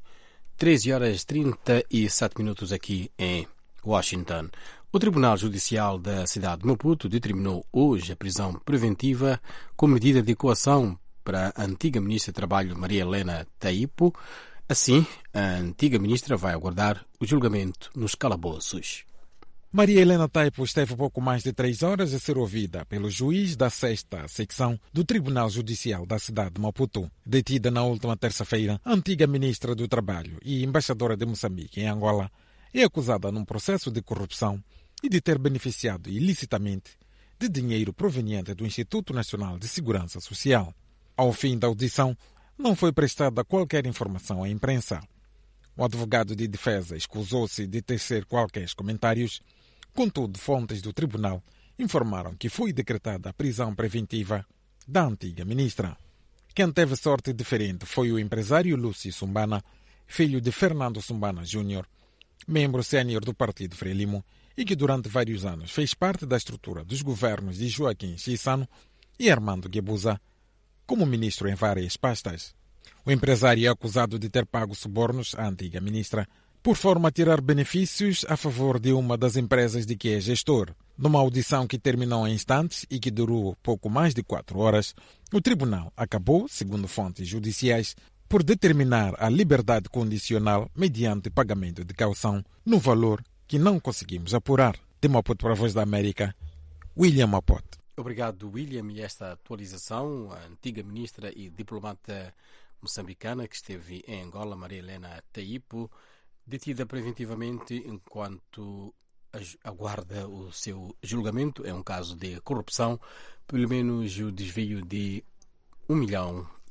Speaker 1: 13h37 aqui em Washington. O Tribunal Judicial da cidade de Maputo determinou hoje a prisão preventiva como medida de coação para a antiga ministra de Trabalho, Maria Helena Taipo. Assim, a antiga ministra vai aguardar o julgamento nos calabouços.
Speaker 24: Maria Helena Taipo esteve pouco mais de 3 horas a ser ouvida pelo juiz da 6ª secção do Tribunal Judicial da cidade de Maputo. Detida na última terça-feira, a antiga ministra do Trabalho e embaixadora de Moçambique em Angola é acusada num processo de corrupção e de ter beneficiado ilicitamente de dinheiro proveniente do Instituto Nacional de Segurança Social. Ao fim da audição, não foi prestada qualquer informação à imprensa. O advogado de defesa escusou-se de tecer quaisquer comentários. Contudo, fontes do tribunal informaram que foi decretada a prisão preventiva da antiga ministra. Quem teve sorte diferente foi o empresário Lúcio Sumbana, filho de Fernando Sumbana Júnior, membro sénior do Partido Frelimo e que durante vários anos fez parte da estrutura dos governos de Joaquim Chissano e Armando Guebuza, como ministro em várias pastas. O empresário é acusado de ter pago subornos à antiga ministra, por forma a tirar benefícios a favor de uma das empresas de que é gestor. Numa audição que terminou em instantes e que durou pouco mais de 4 horas, o tribunal acabou, segundo fontes judiciais, por determinar a liberdade condicional mediante pagamento de caução, no valor que não conseguimos apurar. De Maputo para a Voz da América, William Maputo.
Speaker 1: Obrigado, William. E esta atualização, a antiga ministra e diplomata moçambicana que esteve em Angola, Maria Helena Taipo, detida preventivamente enquanto aguarda o seu julgamento. É um caso de corrupção, pelo menos o desvio de 1,5 milhão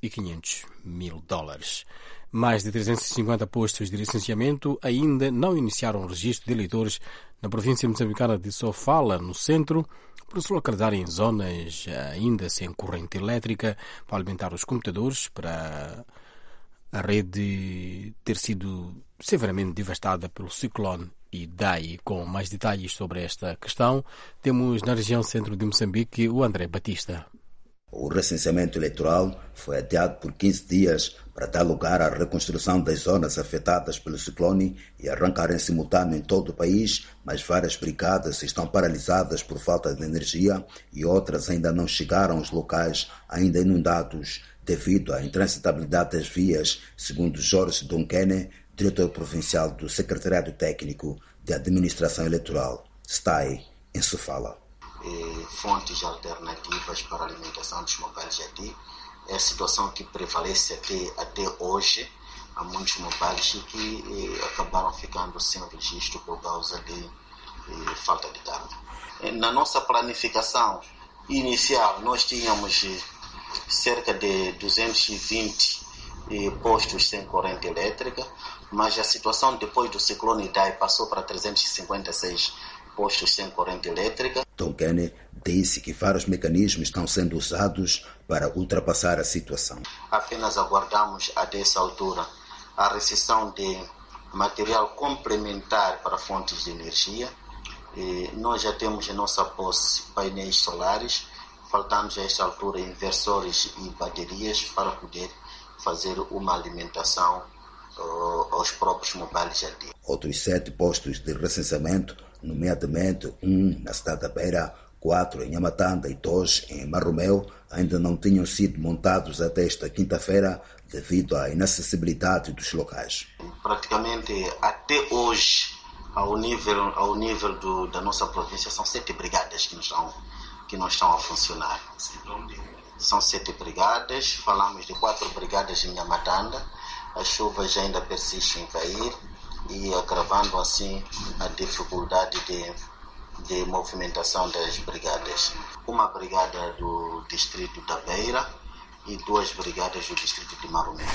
Speaker 1: $1.500.000. Mais de 350 postos de licenciamento ainda não iniciaram o registro de eleitores na província moçambicana de Sofala, no centro, por se localizarem em zonas ainda sem corrente elétrica para alimentar os computadores, para a rede ter sido severamente devastada pelo ciclone Idai. Com mais detalhes sobre esta questão, temos na região centro de Moçambique o André Batista.
Speaker 20: O recenseamento eleitoral foi adiado por 15 dias para dar lugar à reconstrução das zonas afetadas pelo ciclone e arrancar em simultâneo em todo o país, mas várias brigadas estão paralisadas por falta de energia e outras ainda não chegaram aos locais ainda inundados devido à intransitabilidade das vias, segundo Jorge Dunkene, diretor provincial do Secretariado Técnico de Administração Eleitoral, STAI, em Sofala.
Speaker 21: Fontes alternativas para a alimentação dos mobiles JD. É a situação que prevalece até hoje. Há muitos mobiles que acabaram ficando sem registro por causa de falta de dados. Na nossa planificação inicial, nós tínhamos cerca de 220 postos sem corrente elétrica, mas a situação depois do ciclone Idai passou para 356 postos sem corrente elétrica.
Speaker 20: Dunkene disse que vários mecanismos estão sendo usados para ultrapassar a situação.
Speaker 21: Apenas aguardamos até essa altura a recepção de material complementar para fontes de energia. Nós já temos em nossa posse painéis solares, faltando a esta altura inversores e baterias para poder fazer uma alimentação aos próprios mobiles JD.
Speaker 20: Outros 7 postos de recenseamento, nomeadamente 1 na cidade da Beira, 4 em Amatanda e 2 em Marromeu, ainda não tinham sido montados até esta quinta-feira devido à inacessibilidade dos locais.
Speaker 21: Praticamente até hoje, ao nível da nossa província, são 7 brigadas que não estão a funcionar. São 7 brigadas, falamos de 4 brigadas em Amatanda. As chuvas ainda persistem em cair e agravando assim a dificuldade de movimentação das brigadas. Uma brigada do distrito da Beira e 2 brigadas do distrito de Marromeu.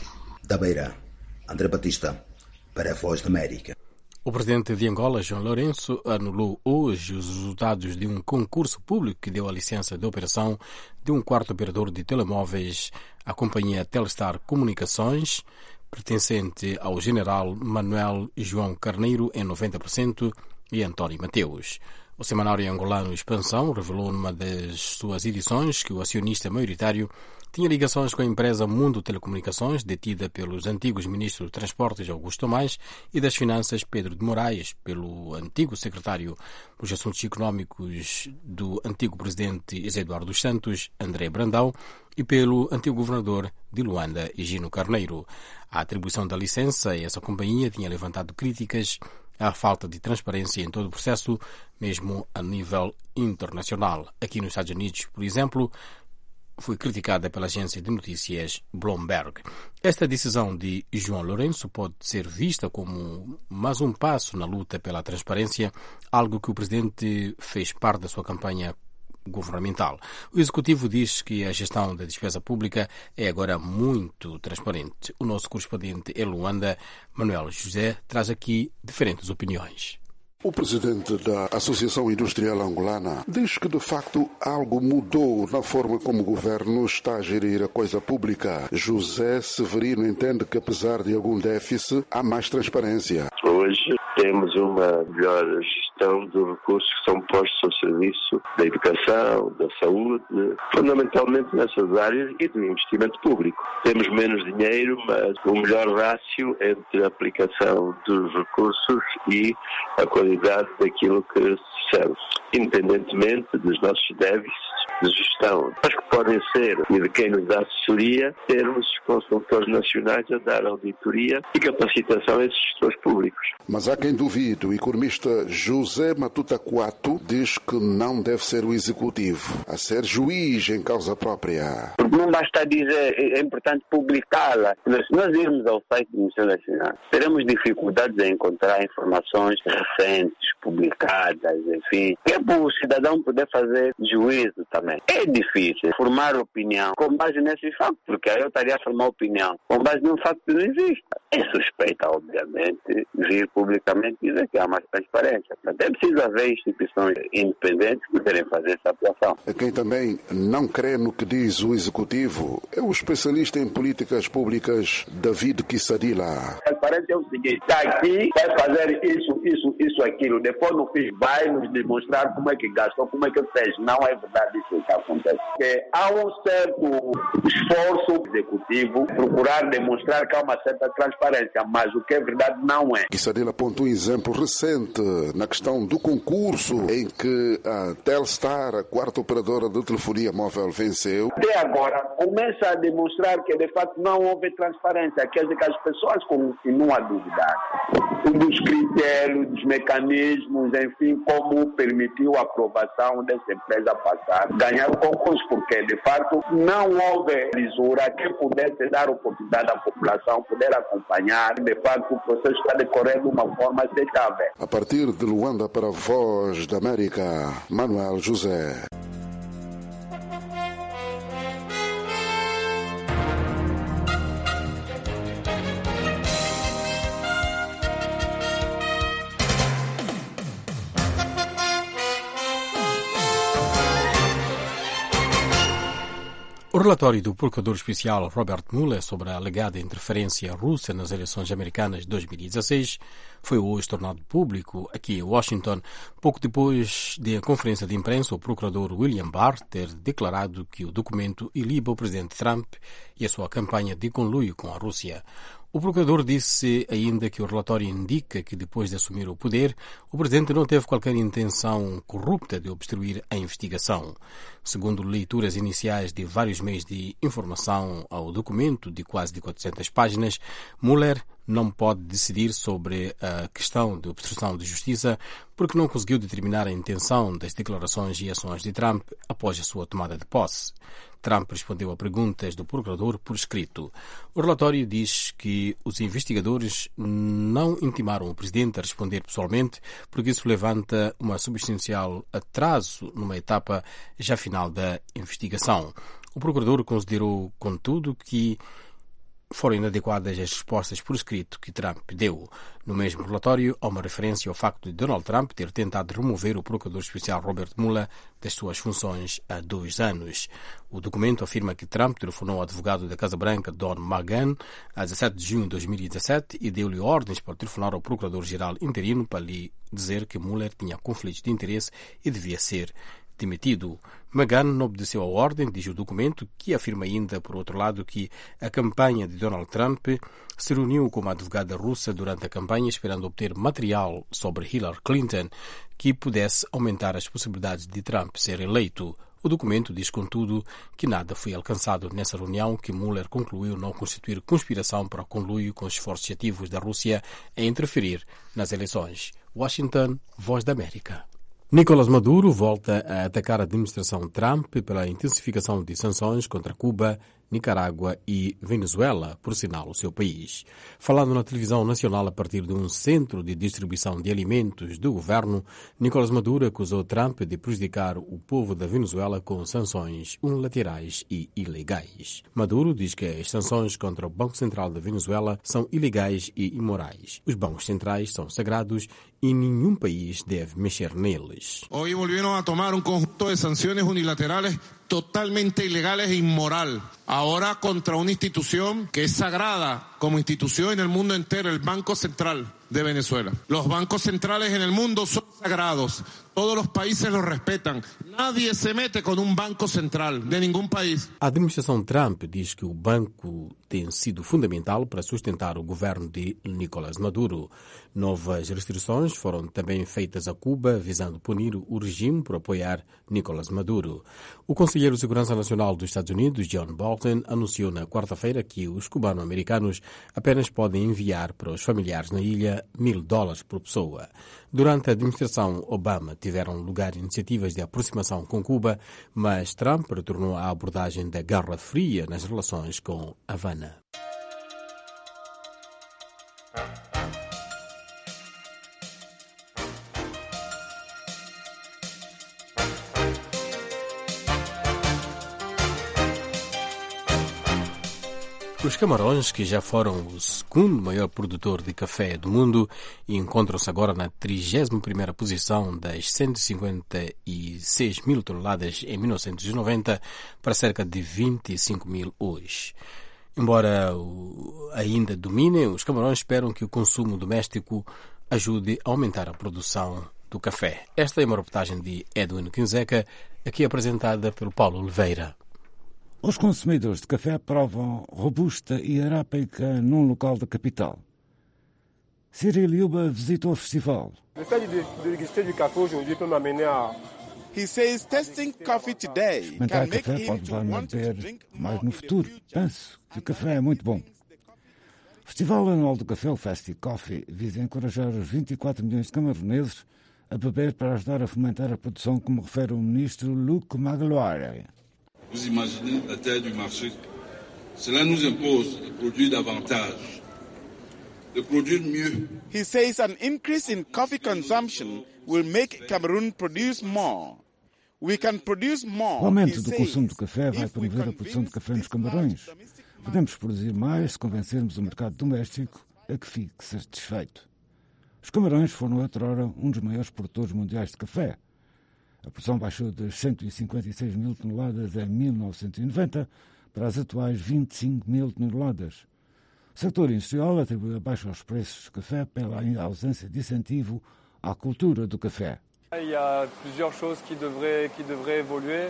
Speaker 20: Da Beira, André Batista, para a Voz da América.
Speaker 1: O presidente de Angola, João Lourenço, anulou hoje os resultados de um concurso público que deu a licença de operação de um quarto operador de telemóveis à companhia Telstar Comunicações, pertencente ao general Manuel João Carneiro em 90% e António Mateus. O semanário angolano Expansão revelou numa das suas edições que o acionista maioritário tinha ligações com a empresa Mundo Telecomunicações, detida pelos antigos ministros de Transportes Augusto Tomás e das Finanças Pedro de Moraes, pelo antigo secretário dos Assuntos Económicos do antigo presidente José Eduardo dos Santos, André Brandão, e pelo antigo governador de Luanda, Higino Carneiro. A atribuição da licença a essa companhia tinha levantado críticas à falta de transparência em todo o processo, mesmo a nível internacional. Aqui nos Estados Unidos, por exemplo, foi criticada pela agência de notícias Bloomberg. Esta decisão de João Lourenço pode ser vista como mais um passo na luta pela transparência, algo que o presidente fez parte da sua campanha governamental. O executivo diz que a gestão da despesa pública é agora muito transparente. O nosso correspondente em Luanda, Manuel José, traz aqui diferentes opiniões.
Speaker 4: O presidente da Associação Industrial Angolana diz que, de facto, algo mudou na forma como o governo está a gerir a coisa pública. José Severino entende que, apesar de algum déficit, há mais transparência.
Speaker 6: Hoje temos uma melhor gestão dos recursos que são postos ao serviço da educação, da saúde, fundamentalmente nessas áreas, e do investimento público. Temos menos dinheiro, mas o melhor rácio entre a aplicação dos recursos e a qualidade daquilo que se serve, independentemente dos nossos déficits de gestão. Acho que podem ser, e de quem nos dá assessoria, termos consultores nacionais a dar auditoria e capacitação a esses gestores públicos.
Speaker 4: Mas há quem duvide. O economista José Matuta Coato diz que não deve ser o executivo a ser juiz em causa própria.
Speaker 8: Porque não basta dizer, é importante publicá-la. Se nós irmos ao site do Ministério Nacional, teremos dificuldades em encontrar informações recentes, publicadas, enfim. É para o cidadão poder fazer juízo, tá? publicamente. É difícil formar opinião com base nesses factos, porque aí eu estaria a formar opinião com base num facto que não existe. É suspeita, obviamente, vir publicamente dizer que há mais transparência. Mas é preciso haver instituições independentes que poderem fazer essa atuação.
Speaker 4: Quem também não crê no que diz o Executivo é o especialista em políticas públicas David Kissadila.
Speaker 10: Transparência é o seguinte, está aqui, vai fazer isso, aquilo, depois no fim vai nos demonstrar como é que gastou, como é que fez. Não é verdade isso que acontece. Porque há um certo esforço executivo procurar demonstrar que há uma certa transparência, mas o que é verdade não é.
Speaker 4: Kissadila aponta um exemplo recente na questão do concurso em que a Telstar, a quarta operadora de telefonia móvel, venceu.
Speaker 10: Até agora começa a demonstrar que de facto não houve transparência, quer dizer que as pessoas continuam a duvidar dos critérios, dos mecanismos, enfim, como permitiu a aprovação dessa empresa passar, ganhar o concurso, porque de facto não houve lisura que pudesse dar oportunidade à população poder acompanhar, de facto o processo está decorrendo de uma forma aceitável.
Speaker 4: A partir de Luanda para a Voz da América, Manuel José.
Speaker 1: O relatório do procurador especial Robert Mueller sobre a alegada interferência russa nas eleições americanas de 2016 foi hoje tornado público aqui em Washington, pouco depois da conferência de imprensa. O procurador William Barr ter declarado que o documento iliba o presidente Trump e a sua campanha de conluio com a Rússia. O procurador disse ainda que o relatório indica que, depois de assumir o poder, o presidente não teve qualquer intenção corrupta de obstruir a investigação. Segundo leituras iniciais de vários meios de informação ao documento de quase de 400 páginas, Mueller não pode decidir sobre a questão de obstrução de justiça porque não conseguiu determinar a intenção das declarações e ações de Trump após a sua tomada de posse. Trump respondeu a perguntas do procurador por escrito. O relatório diz que os investigadores não intimaram o presidente a responder pessoalmente porque isso levanta um substancial atraso numa etapa já final da investigação. O procurador considerou, contudo, que foram inadequadas as respostas por escrito que Trump deu. No mesmo relatório, há uma referência ao facto de Donald Trump ter tentado remover o procurador especial Robert Mueller das suas funções há 2 anos. O documento afirma que Trump telefonou ao advogado da Casa Branca, Don McGahn, a 17 de junho de 2017 e deu-lhe ordens para telefonar ao procurador-geral interino para lhe dizer que Mueller tinha conflitos de interesse e devia ser demitido. McGahn não obedeceu à ordem, diz o documento, que afirma ainda, por outro lado, que a campanha de Donald Trump se reuniu com uma advogada russa durante a campanha esperando obter material sobre Hillary Clinton que pudesse aumentar as possibilidades de Trump ser eleito. O documento diz, contudo, que nada foi alcançado nessa reunião, que Mueller concluiu não constituir conspiração para o conluio com os esforços ativos da Rússia a interferir nas eleições. Washington, Voz da América. Nicolás Maduro volta a atacar a administração Trump pela intensificação de sanções contra Cuba, Nicarágua e Venezuela, por sinal o seu país. Falando na televisão nacional a partir de um centro de distribuição de alimentos do governo, Nicolás Maduro acusou Trump de prejudicar o povo da Venezuela com sanções unilaterais e ilegais. Maduro diz que as sanções contra o Banco Central da Venezuela são ilegais e imorais. Os bancos centrais são sagrados e nenhum país deve mexer neles.
Speaker 11: Hoy volvieron a tomar un conjunto de sanciones unilaterales totalmente ilegales e inmoral. Ahora contra una institución que es sagrada como institución en el mundo entero, el Banco Central de Venezuela. Los bancos centrales en el mundo son sagrados. Todos los países los respetan. Nadie se mete con un banco central de ningún país.
Speaker 1: A administração Trump diz que o banco tem sido fundamental para sustentar o governo de Nicolás Maduro. Novas restrições foram também feitas a Cuba, visando punir o regime por apoiar Nicolás Maduro. O conselheiro de Segurança Nacional dos Estados Unidos, John Bolton, anunciou na quarta-feira que os cubano-americanos apenas podem enviar para os familiares na ilha $1.000 por pessoa. Durante a administração Obama tiveram lugar iniciativas de aproximação com Cuba, mas Trump retornou à abordagem da Guerra Fria nas relações com Havana. Os Camarões, que já foram o segundo maior produtor de café do mundo e encontram-se agora na 31ª posição das 156 mil toneladas em 1990 para cerca de 25 mil hoje. Embora ainda dominem, os Camarões esperam que o consumo doméstico ajude a aumentar a produção do café. Esta é uma reportagem de Edwin Quinzeca, aqui apresentada pelo Paulo Oliveira.
Speaker 9: Os consumidores de café provam robusta e arábica num local da capital. Cyril Yuba visitou o festival.
Speaker 12: He says tasting coffee today
Speaker 9: Experimentar
Speaker 12: can make
Speaker 9: café
Speaker 12: him
Speaker 9: pode
Speaker 12: to
Speaker 9: levar-me a
Speaker 12: want to
Speaker 9: beber
Speaker 12: drink
Speaker 9: mais
Speaker 12: more
Speaker 9: no
Speaker 12: in the
Speaker 9: futuro.
Speaker 12: future.
Speaker 9: Penso que o café é muito bom. O Festival Anual do Café, o Festi Coffee, visa encorajar os 24 milhões de camaroneses a beber para ajudar a fomentar a produção, como refere o ministro Luc Magloire.
Speaker 13: Vous imaginez la taille du marché? Cela nous impose de produire davantage, de produire mieux.
Speaker 12: He says an increase in coffee consumption will make Cameroon produce more. We can produce more.
Speaker 9: O aumento
Speaker 12: he
Speaker 9: do
Speaker 12: says,
Speaker 9: consumo de café vai
Speaker 12: if we
Speaker 9: promover a produção de café nos
Speaker 12: convince
Speaker 9: Camarões. Podemos produzir mais se convencermos o mercado doméstico a que fique satisfeito. Os Camarões foram outrora um dos maiores produtores mundiais de café. A produção baixou de 156 mil toneladas em 1990 para as atuais 25 mil toneladas. O setor industrial atribui a baixa aos preços do café pela ausência de incentivo à cultura do café.
Speaker 15: Il y a plusieurs choses qui devraient évoluer.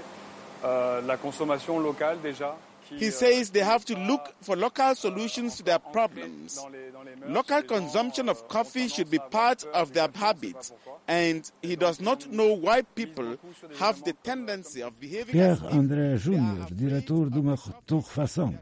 Speaker 15: La consommation locale déjà.
Speaker 12: He says they have to look for local solutions to their problems. Local consumption of coffee should be part of their habits, and he does not know why people have the tendency of behaving
Speaker 9: Pierre André Júnior, diretor de uma torrefação.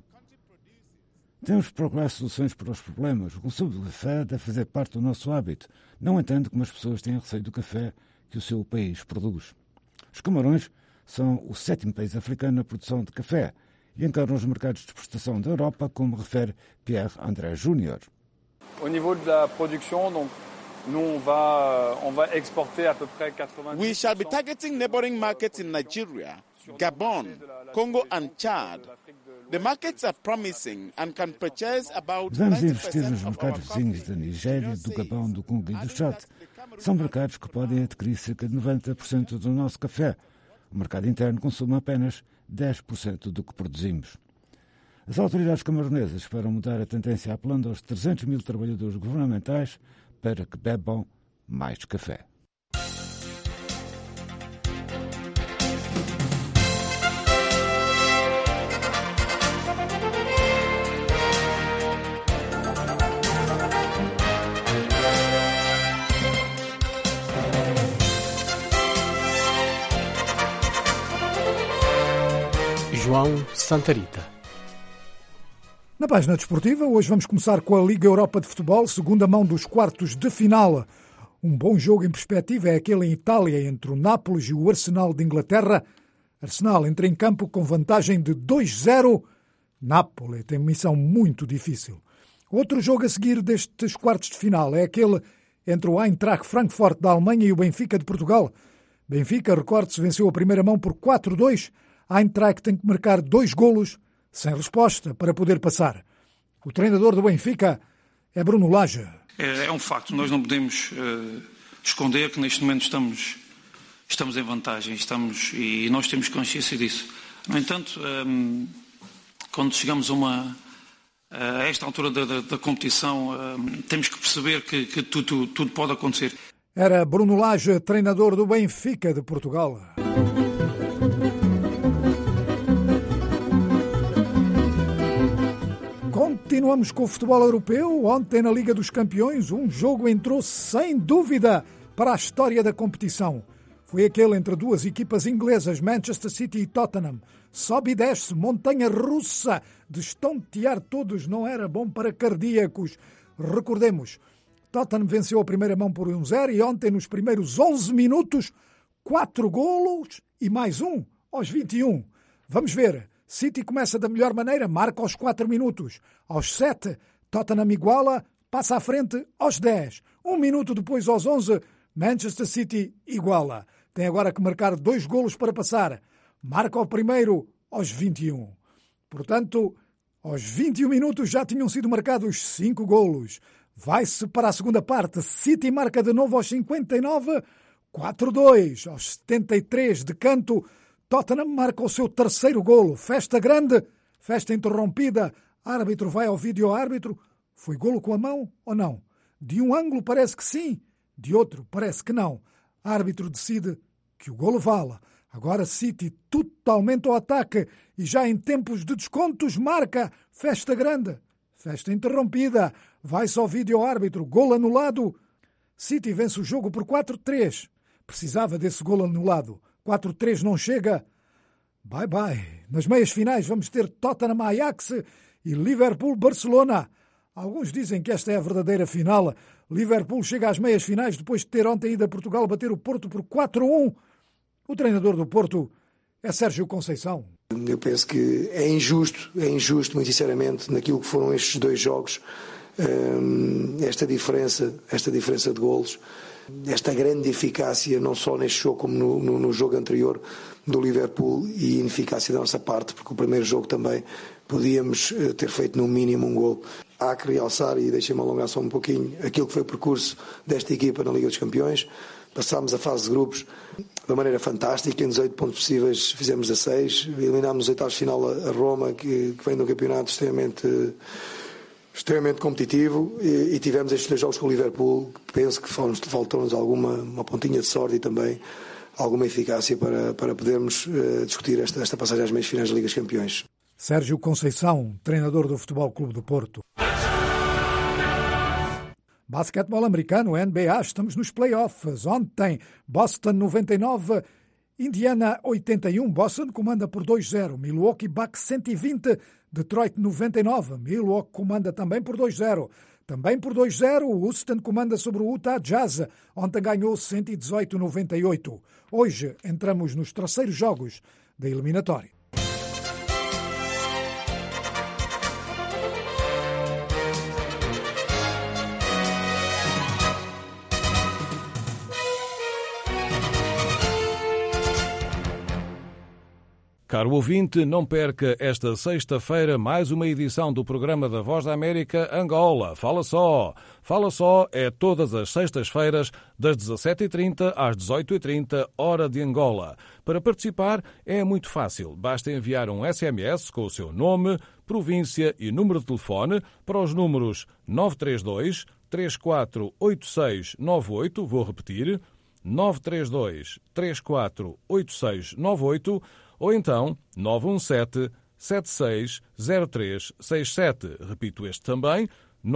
Speaker 9: Temos que procurar soluções para os problemas. O consumo do café deve fazer parte do nosso hábito. Não entendo como as pessoas têm receio do café que o seu país produz. Os Camarões são o 7º país africano na produção de café e encaram os mercados de exportação da Europa, como refere Pierre André Júnior.
Speaker 15: Au niveau de la production, donc, nous on va exporter à peu près 90%.
Speaker 12: We shall be targeting neighboring markets in Nigeria, Gabon, Congo and Chad. The markets are promising and can purchase about
Speaker 9: Vamos investir nos
Speaker 12: 90% of our
Speaker 9: mercados vizinhos da Nigéria, do Gabão, do Congo e do Chad. São mercados que podem adquirir cerca de 90% do nosso café. O mercado interno consome apenas 10% do que produzimos. As autoridades camaronesas esperam mudar a tendência apelando aos 300 mil trabalhadores governamentais para que bebam mais café.
Speaker 1: João Santarita.
Speaker 5: Na página desportiva, hoje vamos começar com a Liga Europa de Futebol, segunda mão dos quartos de final. Um bom jogo em perspectiva é aquele em Itália entre o Nápoles e o Arsenal de Inglaterra. Arsenal entra em campo com vantagem de 2-0. Nápoles tem missão muito difícil. Outro jogo a seguir destes quartos de final é aquele entre o Eintracht Frankfurt da Alemanha e o Benfica de Portugal. Benfica, recorde-se, venceu a primeira mão por 4-2. A Eintracht tem que marcar 2 golos sem resposta para poder passar. O treinador do Benfica é Bruno Lage.
Speaker 18: É um facto, nós não podemos esconder que neste momento estamos em vantagem, e nós temos consciência disso. No entanto, quando chegamos a esta altura da competição, temos que perceber que tudo pode acontecer.
Speaker 5: Era Bruno Lage, treinador do Benfica de Portugal. Continuamos com o futebol europeu. Ontem, na Liga dos Campeões, um jogo entrou sem dúvida para a história da competição. Foi aquele entre duas equipas inglesas, Manchester City e Tottenham. Sobe e desce, montanha russa, de estontear todos, não era bom para cardíacos. Recordemos, Tottenham venceu a primeira mão por 1-0 e ontem, nos primeiros 11 minutos, 4 golos e mais um aos 21. Vamos ver. City começa da melhor maneira, marca aos 4 minutos. Aos 7, Tottenham iguala, passa à frente aos 10. 1 minuto depois, aos 11, Manchester City iguala. Tem agora que marcar 2 golos para passar. Marca o primeiro aos 21. Portanto, Aos 21 minutos já tinham sido marcados 5 golos. Vai-se para a segunda parte. City marca de novo aos 59, 4-2. Aos 73 de canto, Tottenham marca o seu terceiro golo. Festa grande, festa interrompida. Árbitro vai ao vídeo-árbitro. Foi golo com a mão ou não? De um ângulo parece que sim, de outro parece que não. Árbitro decide que o golo vale. Agora City totalmente ao ataque e já em tempos de descontos marca. Festa grande, festa interrompida. Vai-se ao vídeo-árbitro, golo anulado. City vence o jogo por 4-3. Precisava desse golo anulado. 4-3 não chega. Bye-bye. Nas meias finais vamos ter Tottenham-Ajax e Liverpool-Barcelona. Alguns dizem que esta é a verdadeira final. Liverpool chega às meias finais depois de ter ontem ido a Portugal bater o Porto por 4-1. O treinador do Porto é Sérgio Conceição.
Speaker 14: Eu penso que é injusto, muito sinceramente, naquilo que foram estes 2 jogos, esta diferença de golos, esta grande eficácia, não só neste jogo como no jogo anterior do Liverpool, e ineficácia da nossa parte, porque o primeiro jogo também podíamos ter feito no mínimo um golo. Há que realçar, e deixem-me alongar só um pouquinho, aquilo que foi o percurso desta equipa na Liga dos Campeões. Passámos a fase de grupos de uma maneira fantástica, em 18 pontos possíveis fizemos 16, eliminámos nos oitavos de final a Roma, que vem de um campeonato extremamente competitivo, e tivemos estes 2 jogos com o Liverpool. Penso que faltou-nos uma pontinha de sorte e também alguma eficácia para podermos discutir esta passagem às meias finais da Liga dos Campeões.
Speaker 5: Sérgio Conceição, treinador do Futebol Clube do Porto. Basquetebol americano, NBA, estamos nos playoffs. Ontem, Boston 99, Indiana 81. Boston comanda por 2-0. Milwaukee Bucks 120, Detroit 99. Milwaukee comanda também por 2-0. Também por 2-0, o Houston comanda sobre o Utah Jazz. Ontem ganhou 118-98. Hoje entramos nos terceiros jogos da eliminatória.
Speaker 16: Caro ouvinte, não perca esta sexta-feira mais uma edição do programa da Voz da América Angola. Fala só! Fala só é todas as sextas-feiras, das 17h30 às 18h30, hora de Angola. Para participar é muito fácil. Basta enviar um SMS com o seu nome, província e número de telefone para os números 932 348698. Vou repetir, 932 348698. Ou então 917-760367. Repito este também,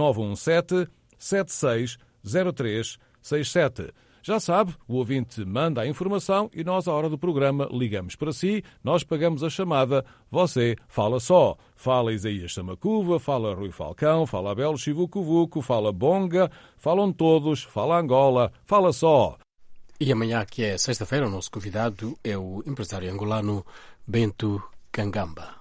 Speaker 16: 917-760367. Já sabe, o ouvinte manda a informação e nós, à hora do programa, ligamos para si, nós pagamos a chamada, você fala só. Fala Isaías Samacuva, fala Rui Falcão, fala Abel Chivucovuco, fala Bonga, falam todos, fala Angola, fala só.
Speaker 1: E amanhã, que é sexta-feira, o nosso convidado é o empresário angolano Bento Kangamba.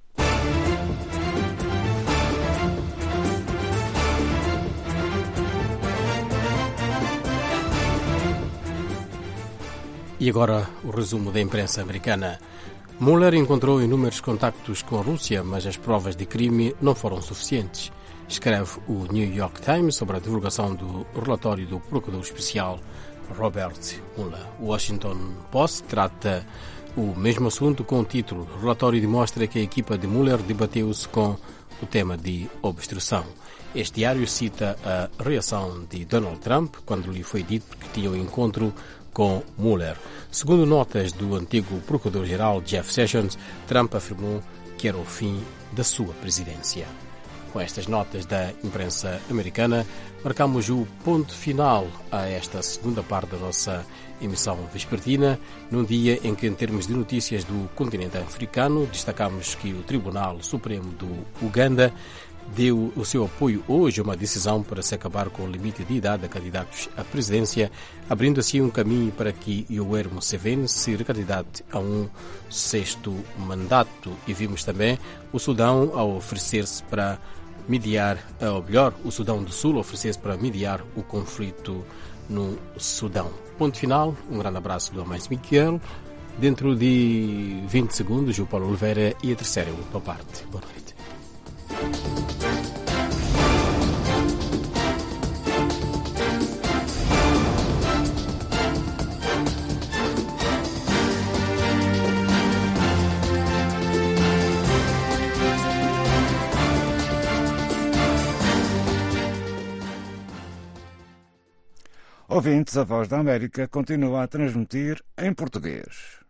Speaker 1: E agora o resumo da imprensa americana. Mueller encontrou inúmeros contactos com a Rússia, mas as provas de crime não foram suficientes. Escreve o New York Times sobre a divulgação do relatório do Procurador Especial Robert Mueller. O Washington Post trata o mesmo assunto com o título: o relatório demonstra que a equipa de Mueller debateu-se com o tema de obstrução. Este diário cita a reação de Donald Trump quando lhe foi dito que tinha um encontro com Mueller. Segundo notas do antigo Procurador-Geral Jeff Sessions, Trump afirmou que era o fim da sua presidência. Com estas notas da imprensa americana, marcamos o ponto final a esta segunda parte da nossa emissão vespertina, num dia em que, em termos de notícias do continente africano, destacamos que o Tribunal Supremo do Uganda deu o seu apoio hoje a uma decisão para se acabar com o limite de idade a candidatos à presidência, abrindo assim um caminho para que Yoweri Museveni se recandidate a um sexto mandato. E vimos também o Sudão a oferecer-se para mediar, ou melhor, o Sudão do Sul oferecer-se para mediar o conflito no Sudão. Ponto final, um grande abraço do Amais Miquel. Dentro de 20 segundos, o Paulo Oliveira e a terceira última parte. Boa noite.
Speaker 9: Ouvintes, a Voz da América continua a transmitir em português.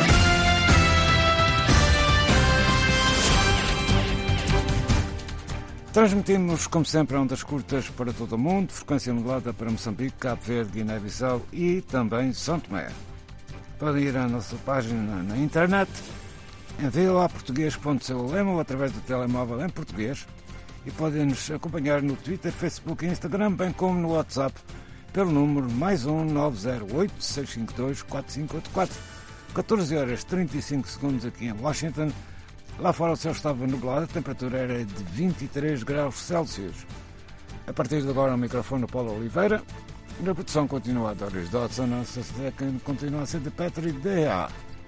Speaker 9: Transmitimos, como sempre, ondas curtas para todo o mundo, frequência modulada para Moçambique, Cabo Verde, Guiné-Bissau e também São Tomé. Podem ir à nossa página na internet, em voaportugues.com ou através do telemóvel em português, e podem nos acompanhar no Twitter, Facebook e Instagram, bem como no WhatsApp, pelo número +1 908 652 4584. 14 horas 35 segundos aqui em Washington. Lá fora o céu estava nublado, a temperatura era de 23 graus Celsius. A partir de agora, o microfone do Paulo Oliveira. Na produção continua a Doris Dodson, a nossa quem continua a ser de Petri D.A.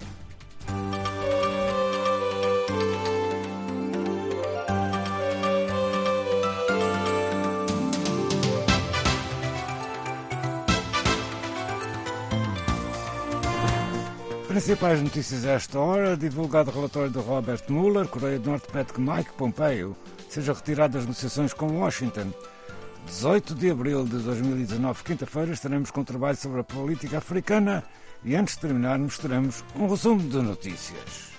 Speaker 9: Principais notícias a esta hora: divulgado o relatório de Robert Mueller, Coreia do Norte pede que Mike Pompeo seja retirado das negociações com Washington. 18 de abril de 2019, quinta-feira, estaremos com um trabalho sobre a política africana e antes de terminarmos teremos um resumo de notícias.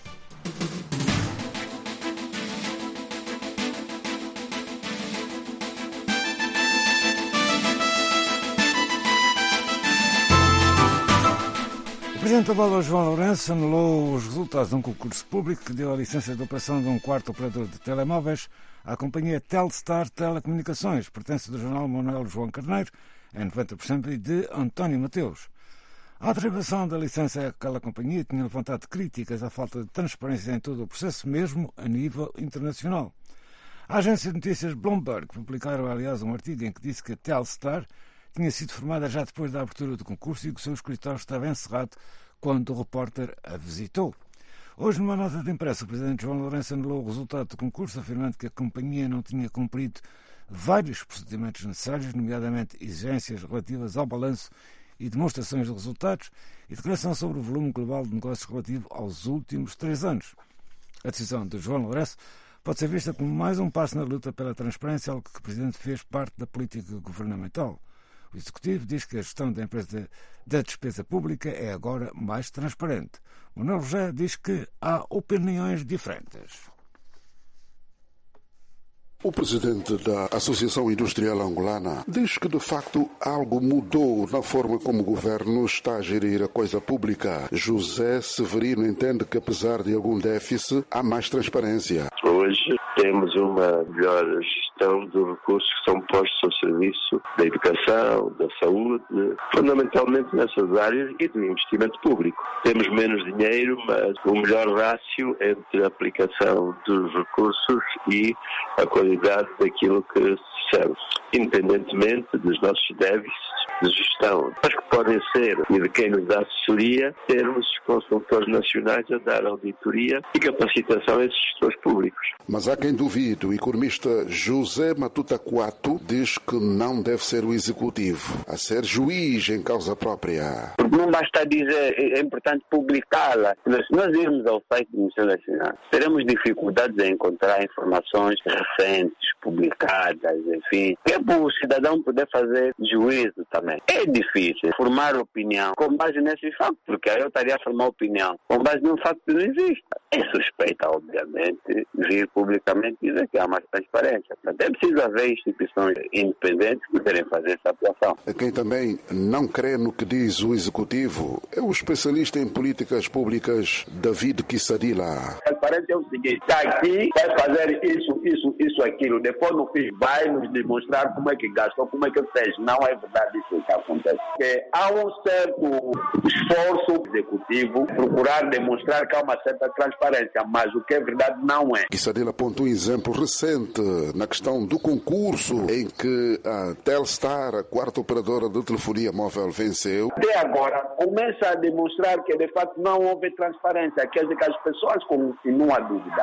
Speaker 9: O Presidente da Bola, João Lourenço, anulou os resultados de um concurso público que deu a licença de operação de um quarto operador de telemóveis à companhia Telstar Telecomunicações, pertence do jornal Manuel João Carneiro, em 90% e de António Mateus. A atribuição da licença àquela companhia tinha levantado críticas à falta de transparência em todo o processo, mesmo a nível internacional. A agência de notícias Bloomberg publicaram, aliás, um artigo em que disse que a Telstar tinha sido formada já depois da abertura do concurso e que o seu escritório estava encerrado quando o repórter a visitou. Hoje, numa nota de imprensa, o Presidente João Lourenço anulou o resultado do concurso, afirmando que a companhia não tinha cumprido vários procedimentos necessários, nomeadamente exigências relativas ao balanço e demonstrações de resultados e declaração sobre o volume global de negócios relativo aos últimos 3 anos. A decisão de João Lourenço pode ser vista como mais um passo na luta pela transparência, algo que o Presidente fez parte da política governamental. O Executivo diz que a gestão da empresa da despesa pública é agora mais transparente. Manuel José diz que há opiniões diferentes.
Speaker 4: O presidente da Associação Industrial Angolana diz que, de facto, algo mudou na forma como o governo está a gerir a coisa pública. José Severino entende que, apesar de algum déficit, há mais transparência.
Speaker 6: Hoje temos uma melhor gestão dos recursos que são postos ao serviço da educação, da saúde, fundamentalmente nessas áreas, e do investimento público. Temos menos dinheiro, mas o melhor rácio entre a aplicação dos recursos e a qualidade daquilo que se serve, independentemente dos nossos déficits de gestão. Mas que podem ser, e de quem nos dá assessoria, termos consultores nacionais a dar auditoria e capacitação a esses gestores públicos.
Speaker 4: Mas há quem duvide. O economista José Matuta Coato diz que não deve ser o executivo a ser juiz em causa própria.
Speaker 8: Não basta dizer, é importante publicá-la. Se nós irmos ao site do Ministério Nacional, teremos dificuldades em encontrar informações recentes, publicadas, enfim. É para o cidadão poder fazer juízo também. É difícil formar opinião com base nesses factos, porque aí eu estaria a formar opinião com base num facto que não existe. É suspeita, obviamente, vir publicamente dizer que há mais transparência. Mas é preciso haver instituições independentes que poderem fazer essa atuação.
Speaker 4: Quem também não crê no que diz o executivo é o especialista em políticas públicas David Kissadila.
Speaker 10: A transparência é o seguinte: está aqui, vai fazer isso, aquilo. Depois no fim vai nos demonstrar como é que gastou, como é que fez. Não é verdade isso que acontece. Porque há um certo esforço executivo procurar demonstrar que há uma certa transparência, mas o que é verdade não é.
Speaker 4: Kissadila aponta um exemplo recente na questão do concurso em que a Telstar, a quarta operadora de telefonia móvel, venceu.
Speaker 10: Até agora começa a demonstrar que de facto não houve transparência, quer dizer que as pessoas continuam a duvidar.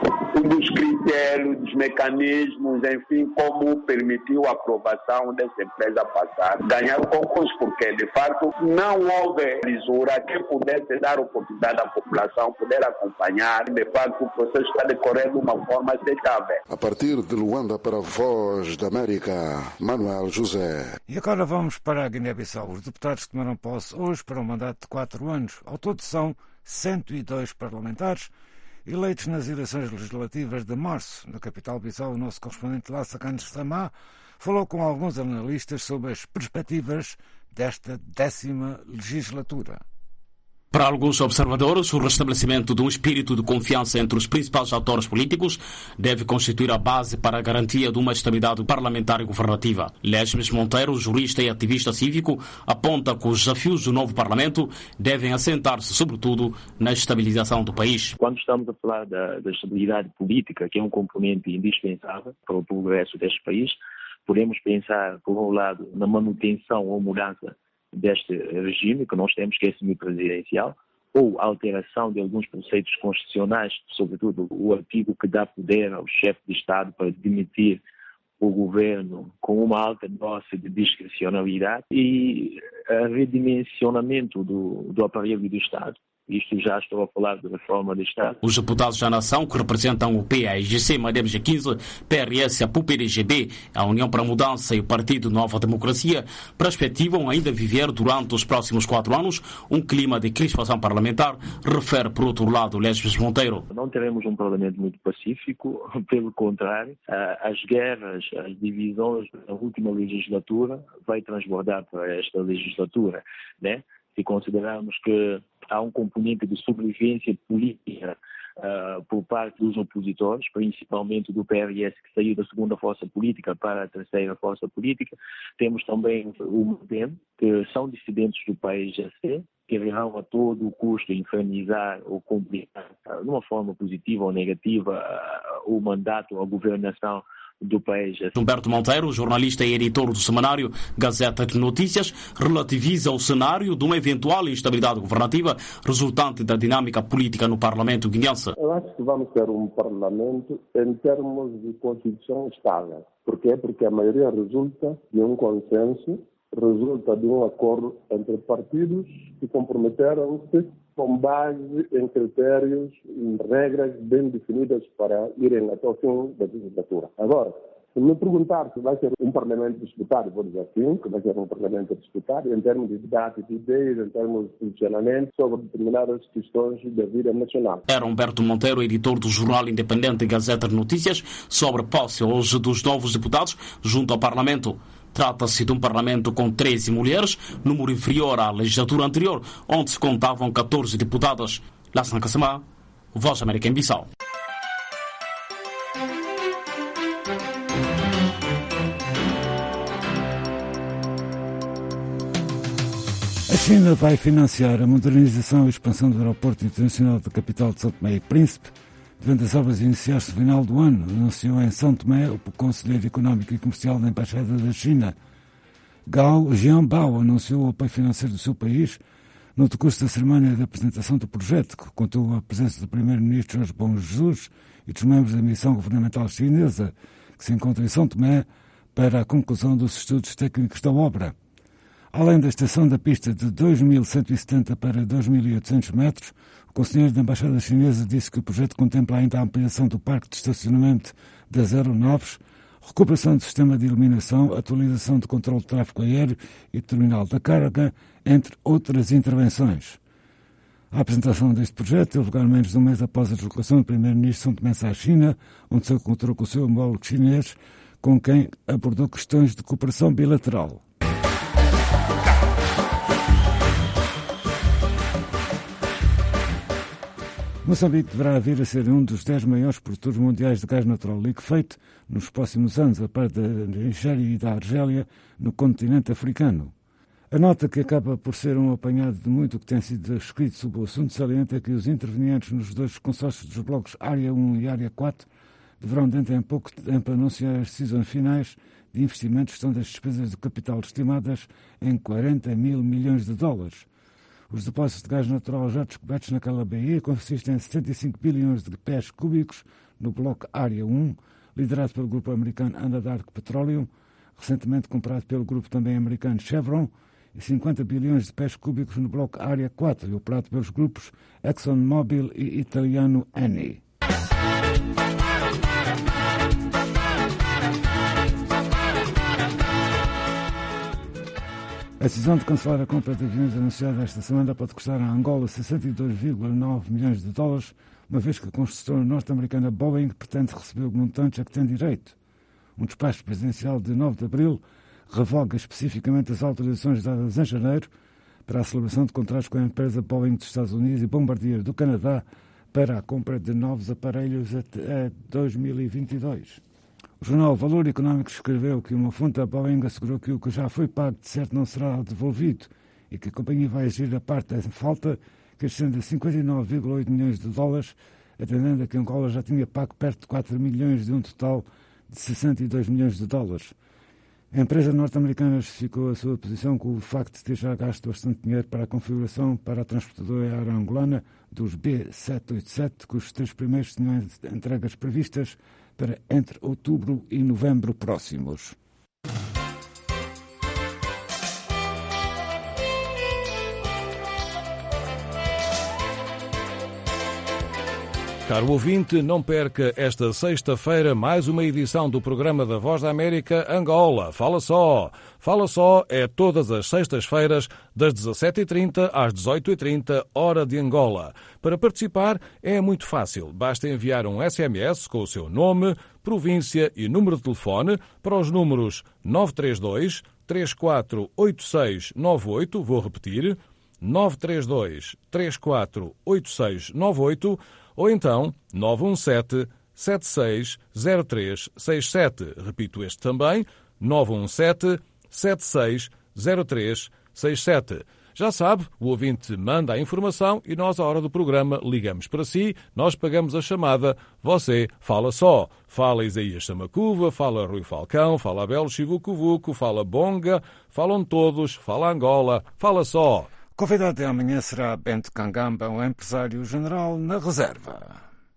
Speaker 10: dos critérios, dos mecanismos, enfim, como permitiu a aprovação dessa empresa passar, ganhar o concurso, porque de facto não houve lisura que pudesse dar oportunidade à população poder acompanhar. De facto, o processo está decorrendo de uma forma aceitável.
Speaker 4: A partir de Luanda para a Voz da América, Manuel José.
Speaker 9: E agora vamos para a Guiné-Bissau. Os deputados tomaram posse hoje para um mandato de 4 anos. Ao todo são 102 parlamentares eleitos nas eleições legislativas de março. Na capital Bissau, o nosso correspondente Lassa Canes Samá falou com alguns analistas sobre as perspectivas desta 10ª legislatura.
Speaker 3: Para alguns observadores, o restabelecimento de um espírito de confiança entre os principais atores políticos deve constituir a base para a garantia de uma estabilidade parlamentar e governativa. Lesmes Monteiro, jurista e ativista cívico, aponta que os desafios do novo Parlamento devem assentar-se, sobretudo, na estabilização do país.
Speaker 7: Quando estamos a falar da estabilidade política, que é um componente indispensável para o progresso deste país, podemos pensar, por um lado, na manutenção ou mudança deste regime, que nós temos, que é semipresidencial, ou alteração de alguns preceitos constitucionais, sobretudo o artigo que dá poder ao chefe de Estado para demitir o governo com uma alta dose de discricionalidade, e redimensionamento do aparelho do Estado. Isto já estou a falar de reforma do Estado.
Speaker 3: Os deputados da nação, que representam o PAIGC, MADEB G15, PRS, a PUPDGB, a União para a Mudança e o Partido Nova Democracia, perspectivam ainda viver durante os próximos 4 anos um clima de crispação parlamentar, refere por outro lado Lesmes Monteiro.
Speaker 7: Não teremos um parlamento muito pacífico, pelo contrário, as guerras, as divisões da última legislatura vai transbordar para esta legislatura, né? Se considerarmos que há um componente de sobrevivência política por parte dos opositores, principalmente do PRS, que saiu da segunda força política para a terceira força política, temos também o MUDEM, que são dissidentes do PAIGC, que irão a todo o custo infernizar ou complicar, de uma forma positiva ou negativa, o mandato, a governação do país.
Speaker 3: Humberto Monteiro, jornalista e editor do semanário Gazeta de Notícias, relativiza o cenário de uma eventual instabilidade governativa resultante da dinâmica política no Parlamento guineense.
Speaker 23: Eu acho que vamos ter um Parlamento em termos de Constituição estável. Porquê? Porque a maioria resulta de um consenso, resulta de um acordo entre partidos que comprometeram-se com base em critérios, em regras bem definidas para irem até o fim da legislatura. Agora, se me perguntar se vai ser um Parlamento disputado, vou dizer sim, que vai ser um Parlamento disputado em termos de debate de ideias, em termos de funcionamento sobre determinadas questões da vida nacional.
Speaker 3: Era Humberto Monteiro, editor do jornal independente Gazeta de Notícias, sobre a posse hoje dos novos deputados junto ao Parlamento. Trata-se de um Parlamento com 13 mulheres, número inferior à legislatura anterior, onde se contavam 14 deputadas. Lassana Kassamá, Voz da América em Bissau.
Speaker 9: A China vai financiar a modernização e expansão do aeroporto internacional da capital de São Tomé e Príncipe, devendo as obras iniciar-se no final do ano, anunciou em São Tomé o conselheiro económico e comercial da Embaixada da China. Gao Jianbao anunciou o apoio financeiro do seu país no decurso da cerimónia de apresentação do projeto, que contou a presença do primeiro-ministro Jorge Bom Jesus e dos membros da missão governamental chinesa, que se encontra em São Tomé para a conclusão dos estudos técnicos da obra. Além da extensão da pista de 2.170 para 2.800 metros, o conselheiro da Embaixada Chinesa disse que o projeto contempla ainda a ampliação do parque de estacionamento das aeronaves, recuperação do sistema de iluminação, atualização do controle de tráfego aéreo e do terminal da carga, entre outras intervenções. A apresentação deste projeto teve lugar menos de um mês após a deslocação do primeiro-ministro São Tomé à China, onde se encontrou com o seu homólogo chinês, com quem abordou questões de cooperação bilateral. Moçambique deverá vir a ser um dos 10 maiores produtores mundiais de gás natural liquefeito nos próximos anos, a par da Nigéria e da Argélia, no continente africano. A nota, que acaba por ser um apanhado de muito o que tem sido escrito sobre o assunto, salienta que os intervenientes nos dois consórcios dos blocos Área 1 e Área 4 deverão, dentro em pouco tempo, anunciar as decisões finais de investimentos, estão das despesas de capital estimadas em 40 mil milhões de dólares. Os depósitos de gás natural já descobertos naquela baía consistem em 75 bilhões de pés cúbicos no bloco Área 1, liderado pelo grupo americano Anadarko Petroleum, recentemente comprado pelo grupo também americano Chevron, e 50 bilhões de pés cúbicos no bloco Área 4, e operado pelos grupos ExxonMobil e italiano Eni. A decisão de cancelar a compra de aviões anunciada esta semana pode custar a Angola 62,9 milhões de dólares, uma vez que a construtora norte-americana Boeing pretende receber o montante a que tem direito. Um despacho presidencial de 9 de abril revoga especificamente as autorizações dadas em janeiro para a celebração de contratos com a empresa Boeing dos Estados Unidos e Bombardier do Canadá para a compra de novos aparelhos até 2022. O jornal Valor Económico escreveu que uma fonte da Boeing assegurou que o que já foi pago de certo não será devolvido e que a companhia vai agir a parte da falta, que ascende a 59,8 milhões de dólares, atendendo a que Angola já tinha pago perto de 4 milhões de um total de 62 milhões de dólares. A empresa norte-americana justificou a sua posição com o facto de ter já gasto bastante dinheiro para a configuração para a transportadora aérea angolana dos B787, cujos 3 primeiros tinham entregas previstas para entre outubro e novembro próximos.
Speaker 16: Caro ouvinte, não perca esta sexta-feira mais uma edição do programa da Voz da América Angola. Fala só! Fala só é todas as sextas-feiras, das 17h30 às 18h30, hora de Angola. Para participar é muito fácil. Basta enviar um SMS com o seu nome, província e número de telefone para os números 932 348698, vou repetir, 932 348698, ou então 917-760367. Repito este também, 917-760367. Já sabe, o ouvinte manda a informação e nós, à hora do programa, ligamos para si, nós pagamos a chamada, você fala só. Fala Isaías Samacuva, fala Rui Falcão, fala Abel Chivucuvuco, fala Bonga, falam todos, fala Angola, fala só.
Speaker 9: Convidado de amanhã será Bento Cangamba, um empresário general na reserva.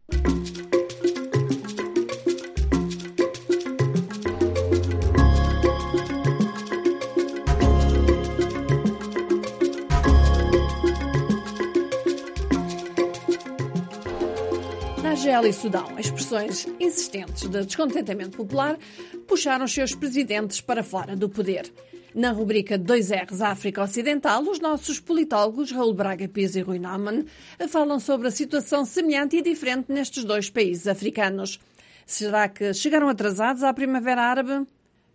Speaker 2: Na Argélia e Sudão, expressões insistentes de descontentamento popular puxaram os seus presidentes para fora do poder. Na rubrica 2Rs África Ocidental, os nossos politólogos Raul Braga Pires e Rui Neumann falam sobre a situação semelhante e diferente nestes dois países africanos. Será que chegaram atrasados à Primavera Árabe?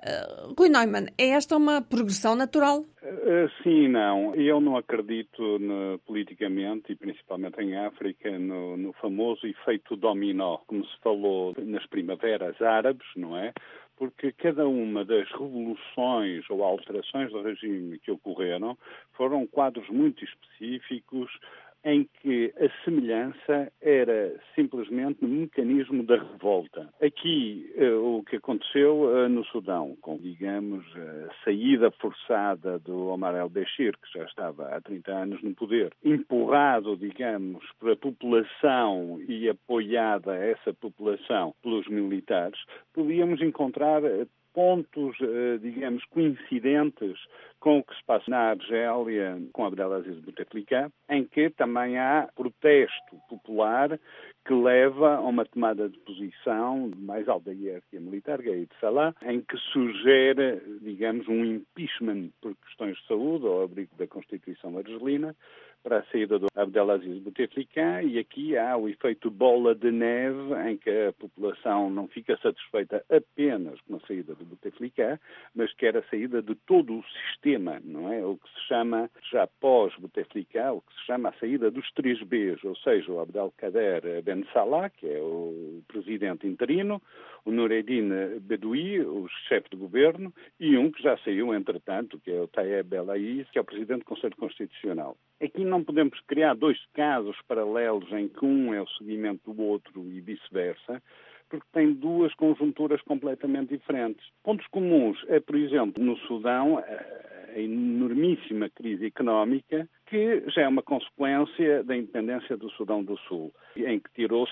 Speaker 2: Rui Neumann, é esta uma progressão natural?
Speaker 17: Sim e não. Eu não acredito politicamente, e principalmente em África, no famoso efeito dominó, como se falou nas primaveras árabes, não é? Porque cada uma das revoluções ou alterações do regime que ocorreram foram quadros muito específicos em que a semelhança era simplesmente no mecanismo da revolta. Aqui, o que aconteceu no Sudão, com, digamos, a saída forçada do Omar el-Béchir, que já estava há 30 anos no poder, empurrado, digamos, pela população e apoiada essa população pelos militares, podíamos encontrar pontos, digamos, coincidentes com o que se passa na Argélia, com Abdelaziz Bouteflika, em que também há protesto popular que leva a uma tomada de posição de mais alta hierarquia militar, Gaid Salah, em que sugere, digamos, um impeachment por questões de saúde, ao abrigo da Constituição argelina, para a saída do Abdelaziz Bouteflika, e aqui há o efeito bola de neve, em que a população não fica satisfeita apenas com a saída do Bouteflika, mas quer a saída de todo o sistema, não é? O que se chama, já pós-Bouteflika, o que se chama a saída dos 3 Bs, ou seja, o Abdelkader Ben Salah, que é o presidente interino, o Noureddin Bedoui, o chefe de governo, e um que já saiu, entretanto, que é o Taeb El Aïs, que é o presidente do Conselho Constitucional. Aqui não podemos criar 2 casos paralelos em que um é o seguimento do outro e vice-versa, porque tem 2 conjunturas completamente diferentes. Pontos comuns é, por exemplo, no Sudão, a enormíssima crise económica que já é uma consequência da independência do Sudão do Sul, em que tirou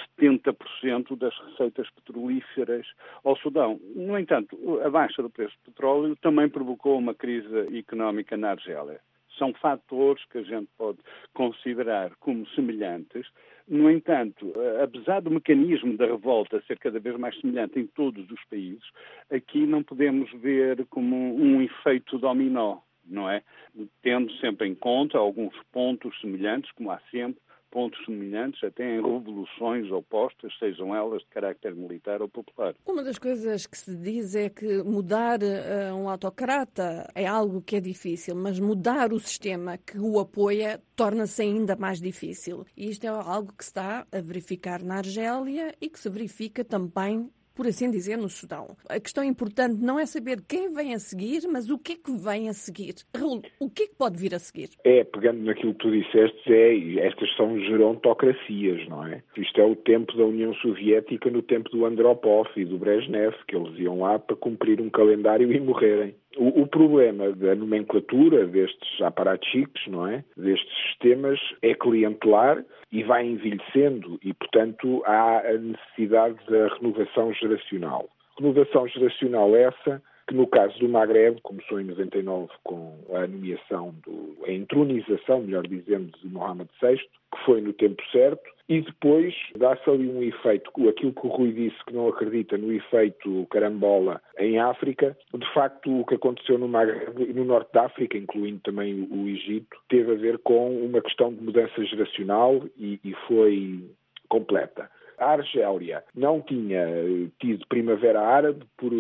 Speaker 17: 70% das receitas petrolíferas ao Sudão. No entanto, a baixa do preço do petróleo também provocou uma crise económica na Argélia. São fatores que a gente pode considerar como semelhantes. No entanto, apesar do mecanismo da revolta ser cada vez mais semelhante em todos os países, aqui não podemos ver como um efeito dominó, não é? Tendo sempre em conta alguns pontos semelhantes, como há sempre, pontos semelhantes até em revoluções opostas, sejam elas de carácter militar ou popular.
Speaker 2: Uma das coisas que se diz é que mudar um autocrata é algo que é difícil, mas mudar o sistema que o apoia torna-se ainda mais difícil. E isto é algo que se está a verificar na Argélia e que se verifica também, por assim dizer, no Sudão. A questão importante não é saber quem vem a seguir, mas o que é que vem a seguir. Raul, o que é que pode vir a seguir?
Speaker 19: Pegando naquilo que tu disseste, estas são gerontocracias, não é? Isto é o tempo da União Soviética no tempo do Andropov e do Brezhnev, que eles iam lá para cumprir um calendário e morrerem. O problema da nomenclatura destes aparachiques, não é? Destes sistemas, é clientelar e vai envelhecendo e, portanto, há a necessidade da renovação geracional. Renovação geracional essa que, no caso do Magreb, começou em 99 com a nomeação, a entronização, melhor dizendo, de Mohamed VI, que foi no tempo certo, e depois dá-se ali um efeito, aquilo que o Rui disse, que não acredita no efeito carambola em África. De facto, o que aconteceu no Magreb, no norte da África, incluindo também o Egito, teve a ver com uma questão de mudança geracional e foi completa. A Argélia não tinha tido primavera árabe por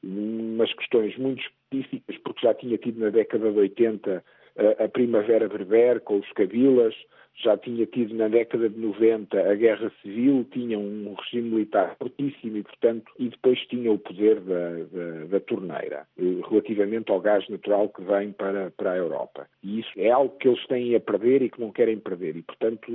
Speaker 19: umas questões muito específicas, porque já tinha tido na década de 80 a primavera berber com os cabilas, já tinha tido na década de 90 a guerra civil, tinha um regime militar fortíssimo e, portanto, e depois tinha o poder da torneira, relativamente ao gás natural que vem para a Europa. E isso é algo que eles têm a perder e que não querem perder. E, portanto,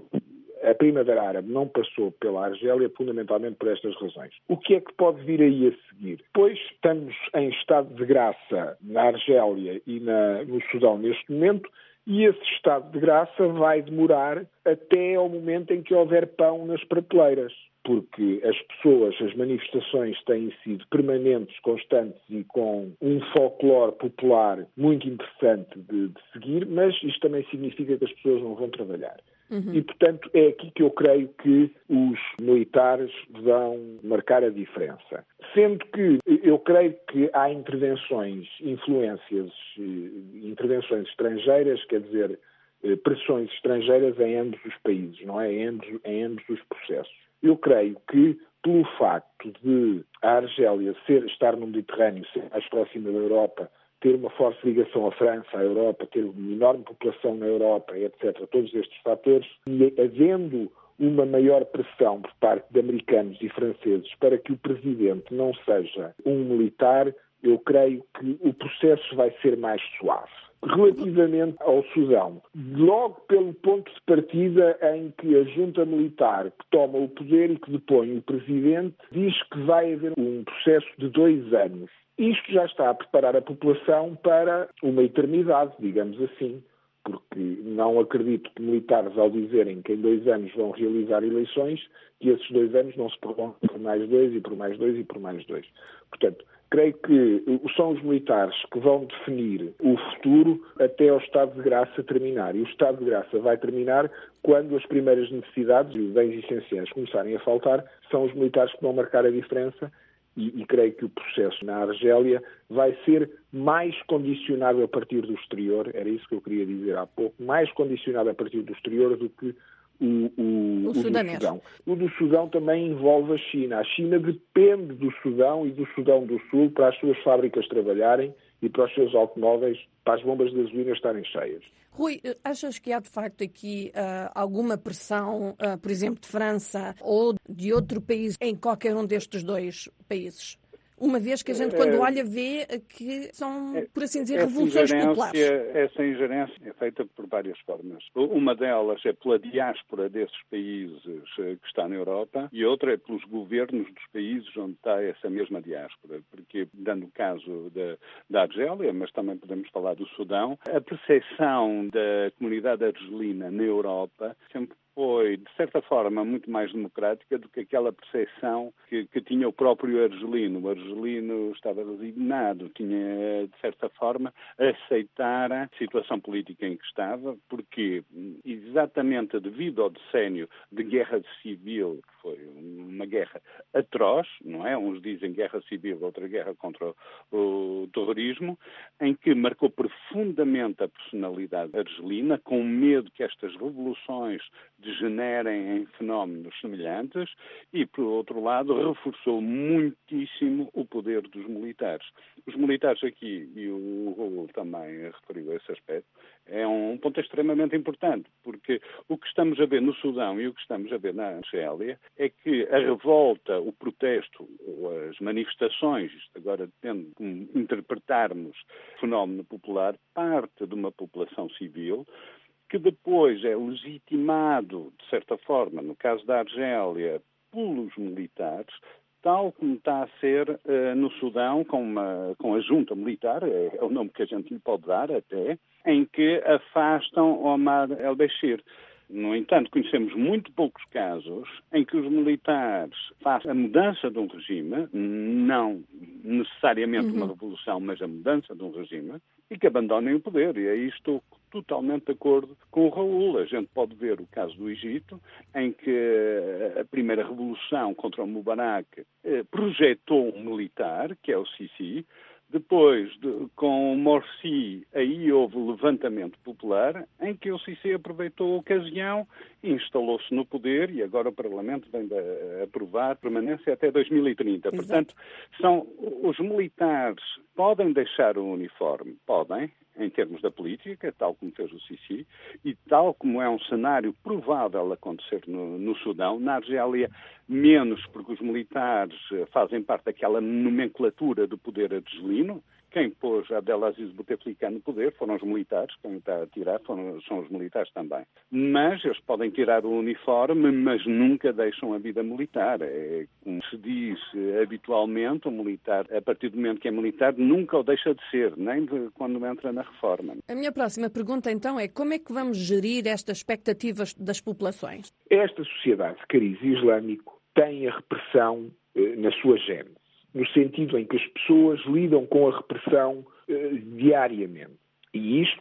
Speaker 19: a Primavera Árabe não passou pela Argélia fundamentalmente por estas razões. O que é que pode vir aí a seguir? Pois estamos em estado de graça na Argélia e no Sudão neste momento, e esse estado de graça vai demorar até ao momento em que houver pão nas prateleiras. Porque as pessoas, as manifestações têm sido permanentes, constantes e com um folclore popular muito interessante de seguir, mas isto também significa que as pessoas não vão trabalhar. E, portanto, é aqui que eu creio que os militares vão marcar a diferença. Sendo que eu creio que há intervenções estrangeiras, quer dizer, pressões estrangeiras em ambos os países, não é? Em ambos os processos. Eu creio que, pelo facto de a Argélia estar no Mediterrâneo, ser mais próxima da Europa, ter uma forte ligação à França, à Europa, ter uma enorme população na Europa, etc., todos estes fatores, e havendo uma maior pressão por parte de americanos e franceses para que o presidente não seja um militar, eu creio que o processo vai ser mais suave. Relativamente ao Sudão, logo pelo ponto de partida em que a junta militar que toma o poder e que depõe o presidente diz que vai haver um processo de 2 anos. Isto já está a preparar a população para uma eternidade, digamos assim, porque não acredito que militares, ao dizerem que em 2 anos vão realizar eleições, que esses 2 anos não se prolongam por mais 2 e por mais 2 e por mais 2. Portanto, creio que são os militares que vão definir o futuro até ao estado de graça terminar. E o estado de graça vai terminar quando as primeiras necessidades e os bens essenciais começarem a faltar. São os militares que vão marcar a diferença e creio que o processo na Argélia vai ser mais condicionado a partir do exterior, era isso que eu queria dizer há pouco, mais condicionado a partir do exterior do que o do Sudão. O do Sudão também envolve a China. A China depende do Sudão e do Sudão do Sul para as suas fábricas trabalharem e para os seus automóveis, para as bombas de gasolina estarem cheias.
Speaker 2: Rui, achas que há de facto aqui alguma pressão, por exemplo, de França ou de outro país em qualquer um destes 2 países? Uma vez que a gente, quando olha, vê que são, por assim dizer, revoluções populares.
Speaker 17: Essa ingerência é feita por várias formas. Uma delas é pela diáspora desses países que está na Europa e outra é pelos governos dos países onde está essa mesma diáspora. Porque, dando o caso da Argélia, mas também podemos falar do Sudão, a percepção da comunidade argelina na Europa sempre foi, de certa forma, muito mais democrática do que aquela percepção que tinha o próprio argelino. O argelino estava resignado, tinha, de certa forma, a aceitar a situação política em que estava, porque, exatamente devido ao decénio de guerra civil, que foi uma guerra atroz, não é? Uns dizem guerra civil, outra guerra contra o terrorismo, em que marcou profundamente a personalidade argelina, com medo que estas revoluções degenerem em fenómenos semelhantes e, por outro lado, reforçou muitíssimo o poder dos militares. Os militares aqui, e o Raul também referiu a esse aspecto, é um ponto extremamente importante, porque o que estamos a ver no Sudão e o que estamos a ver na Argélia é que a revolta, o protesto, as manifestações, isto agora depende de como interpretarmos o fenómeno popular, parte de uma população civil que depois é legitimado, de certa forma, no caso da Argélia, pelos militares, tal como está a ser no Sudão, com a junta militar, é o nome que a gente lhe pode dar até, em que afastam Omar el-Béchir. No entanto, conhecemos muito poucos casos em que os militares façam a mudança de um regime, não necessariamente uma revolução, mas a mudança de um regime, e que abandonem o poder. E aí estou totalmente de acordo com o Raul. A gente pode ver o caso do Egito, em que a primeira revolução contra o Mubarak projetou um militar, que é o Sisi. Depois, com o Morsi, aí houve levantamento popular, em que o Sisi aproveitou a ocasião e instalou-se no poder, e agora o Parlamento vem aprovar permanência até 2030. Exato. Portanto, os militares podem deixar o uniforme, podem, em termos da política, tal como fez o Sisi, e tal como é um cenário provável acontecer no Sudão. Na Argélia, menos, porque os militares fazem parte daquela nomenclatura do poder argelino. Quem pôs Abdelaziz Bouteflika no poder foram os militares, quem está a tirar são os militares também. Mas eles podem tirar o uniforme, mas nunca deixam a vida militar. É como se diz habitualmente, o militar, a partir do momento que é militar, nunca o deixa de ser, nem quando entra na reforma.
Speaker 2: A minha próxima pergunta, então, é como é que vamos gerir estas expectativas das populações?
Speaker 19: Esta sociedade de cariz islâmico tem a repressão na sua gênese, no sentido em que as pessoas lidam com a repressão diariamente. E isto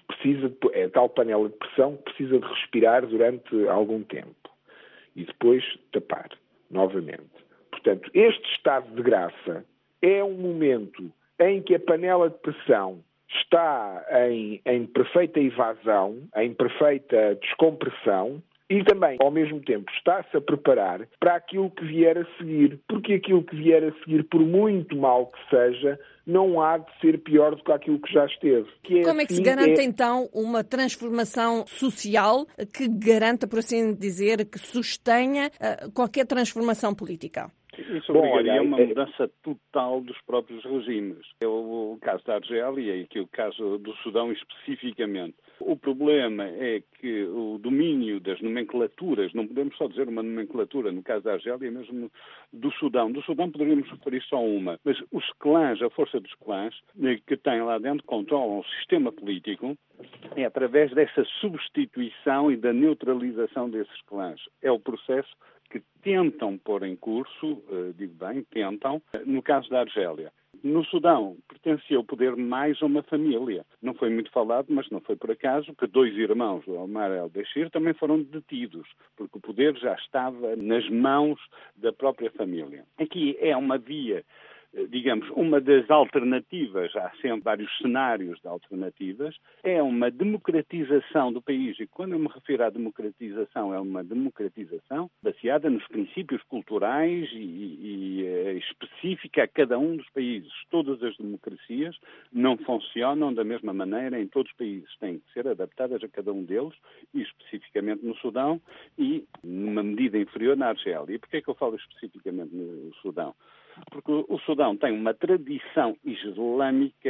Speaker 19: é tal panela de pressão que precisa de respirar durante algum tempo e depois tapar novamente. Portanto, este estado de graça é um momento em que a panela de pressão está em perfeita evasão, em perfeita descompressão, e também, ao mesmo tempo, está-se a preparar para aquilo que vier a seguir. Porque aquilo que vier a seguir, por muito mal que seja, não há de ser pior do que aquilo que já esteve.
Speaker 2: Como é que se garante, então, uma transformação social que garanta, por assim dizer, que sustenha qualquer transformação política?
Speaker 17: Isso obrigaria a uma mudança total dos próprios regimes. É o caso da Argélia e aqui o caso do Sudão especificamente. O problema é que o domínio das nomenclaturas, não podemos só dizer uma nomenclatura, no caso da Argélia, mesmo do Sudão. Do Sudão poderíamos referir só uma, mas os clãs, a força dos clãs, que têm lá dentro, controlam o sistema político, é através dessa substituição e da neutralização desses clãs. É o processo que tentam pôr em curso, digo bem, tentam, no caso da Argélia. No Sudão, pertencia ao poder mais a uma família. Não foi muito falado, mas não foi por acaso que 2 irmãos do Omar el-Béchir também foram detidos, porque o poder já estava nas mãos da própria família. Aqui é uma via, digamos, uma das alternativas, há sempre vários cenários de alternativas, é uma democratização do país. E quando eu me refiro à democratização, é uma democratização baseada nos princípios culturais e específicos específica a cada um dos países. Todas as democracias não funcionam da mesma maneira em todos os países. Têm que ser adaptadas a cada um deles, e especificamente no Sudão e, numa medida inferior, na Argélia. E porquê é que eu falo especificamente no Sudão? Porque o Sudão tem uma tradição islâmica,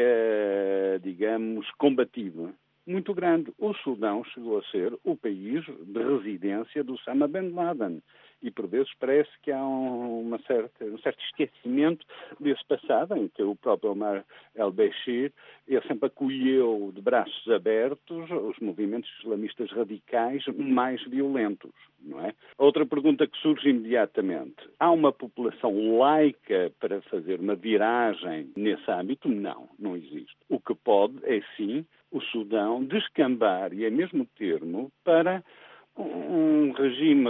Speaker 17: digamos, combativa muito grande. O Sudão chegou a ser o país de residência do Osama Bin Laden. E, por vezes, parece que há um certo esquecimento desse passado, em que o próprio Omar el-Bashir sempre acolheu de braços abertos os movimentos islamistas radicais mais violentos, não é? Outra pergunta que surge imediatamente: há uma população laica para fazer uma viragem nesse âmbito? Não existe. O que pode é, sim, o Sudão descambar, e é mesmo termo, para um regime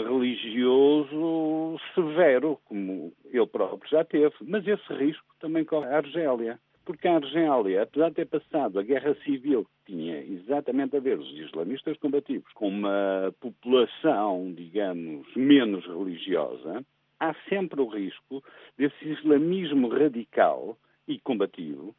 Speaker 17: religioso severo, como ele próprio já teve. Mas esse risco também corre a Argélia. Porque a Argélia, apesar de ter passado a guerra civil que tinha exatamente a ver os islamistas combativos com uma população, digamos, menos religiosa, há sempre o risco desse islamismo radical e combativo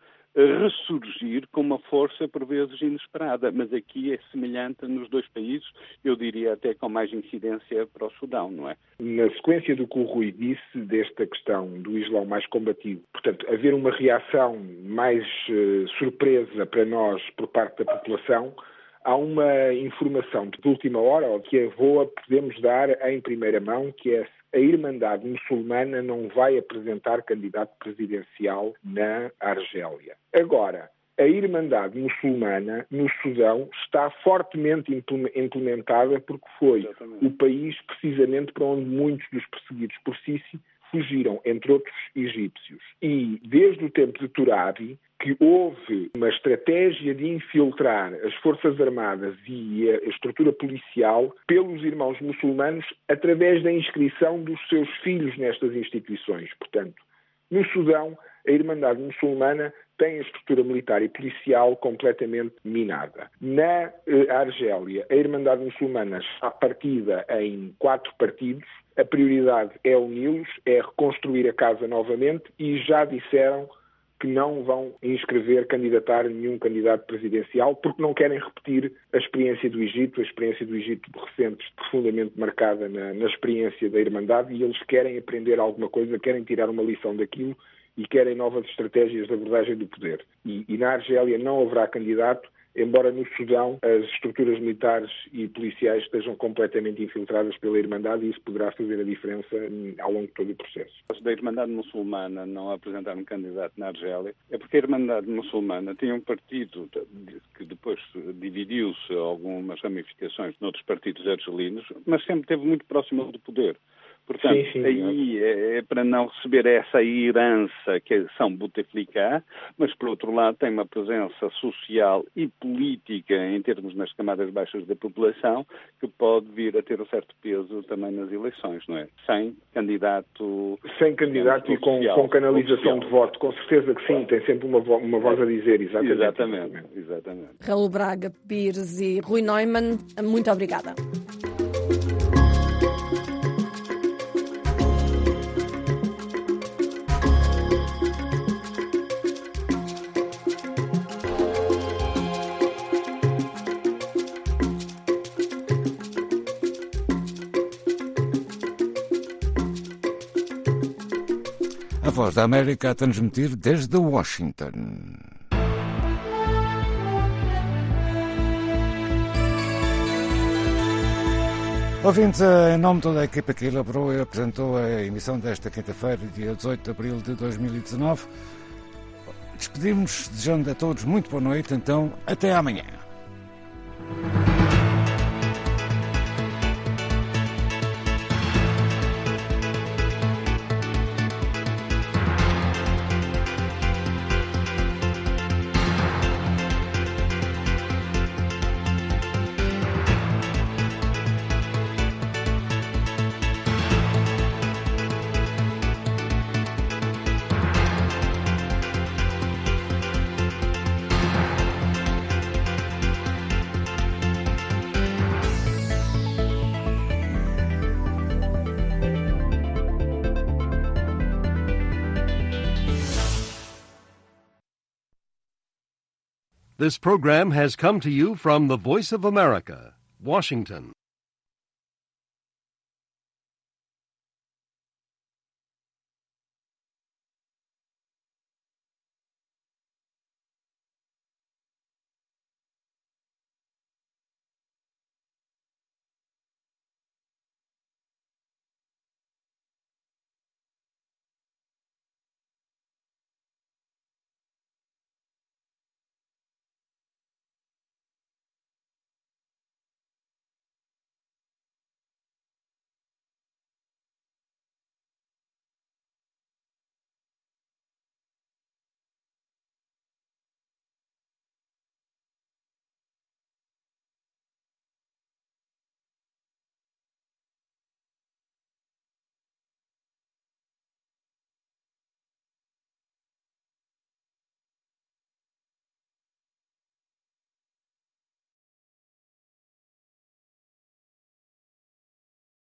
Speaker 17: ressurgir com uma força por vezes inesperada, mas aqui é semelhante nos dois países, eu diria até com mais incidência para o Sudão, não é?
Speaker 19: Na sequência do que o Rui disse, desta questão do Islão mais combativo, portanto, haver uma reação mais surpresa para nós por parte da população, há uma informação de última hora, ou que a VOA podemos dar em primeira mão, que é: a Irmandade Muçulmana não vai apresentar candidato presidencial na Argélia. Agora, a Irmandade Muçulmana no Sudão está fortemente implementada porque foi o país precisamente para onde muitos dos perseguidos por Sisi fugiram, entre outros egípcios. E desde o tempo de Turabi, que houve uma estratégia de infiltrar as Forças Armadas e a estrutura policial pelos irmãos muçulmanos através da inscrição dos seus filhos nestas instituições. Portanto, no Sudão, a Irmandade Muçulmana tem a estrutura militar e policial completamente minada. Na Argélia, a Irmandade Muçulmana está partida em 4 partidos. A prioridade é uni-los, é reconstruir a casa novamente, e já disseram que não vão candidatar nenhum candidato presidencial, porque não querem repetir a experiência do Egito recente, profundamente marcada na experiência da Irmandade, e eles querem aprender alguma coisa, querem tirar uma lição daquilo e querem novas estratégias de abordagem do poder. E na Argélia não haverá candidato, embora no Sudão as estruturas militares e policiais estejam completamente infiltradas pela Irmandade, e isso poderá fazer a diferença ao longo de todo o processo.
Speaker 17: Da Irmandade Muçulmana não apresentar um candidato na Argélia é porque a Irmandade Muçulmana tinha um partido que depois dividiu-se algumas ramificações noutros partidos argelinos, mas sempre esteve muito próximo do poder. Portanto, sim, aí é para não receber essa herança que são Bouteflika, mas, por outro lado, tem uma presença social e política em termos nas camadas baixas da população que pode vir a ter um certo peso também nas eleições, não é? Sem candidato e com canalização de voto, com certeza que sim, tem sempre uma voz a dizer, exatamente.
Speaker 2: Raul Braga Pires e Rui Neumann, muito obrigada.
Speaker 9: A Voz da América a transmitir desde Washington. Ouvintes, em nome de toda a equipa que elaborou e apresentou a emissão desta quinta-feira, dia 18 de abril de 2019, despedimos desejando a todos muito boa noite, então até amanhã.
Speaker 20: This program has come to you from the Voice of America, Washington.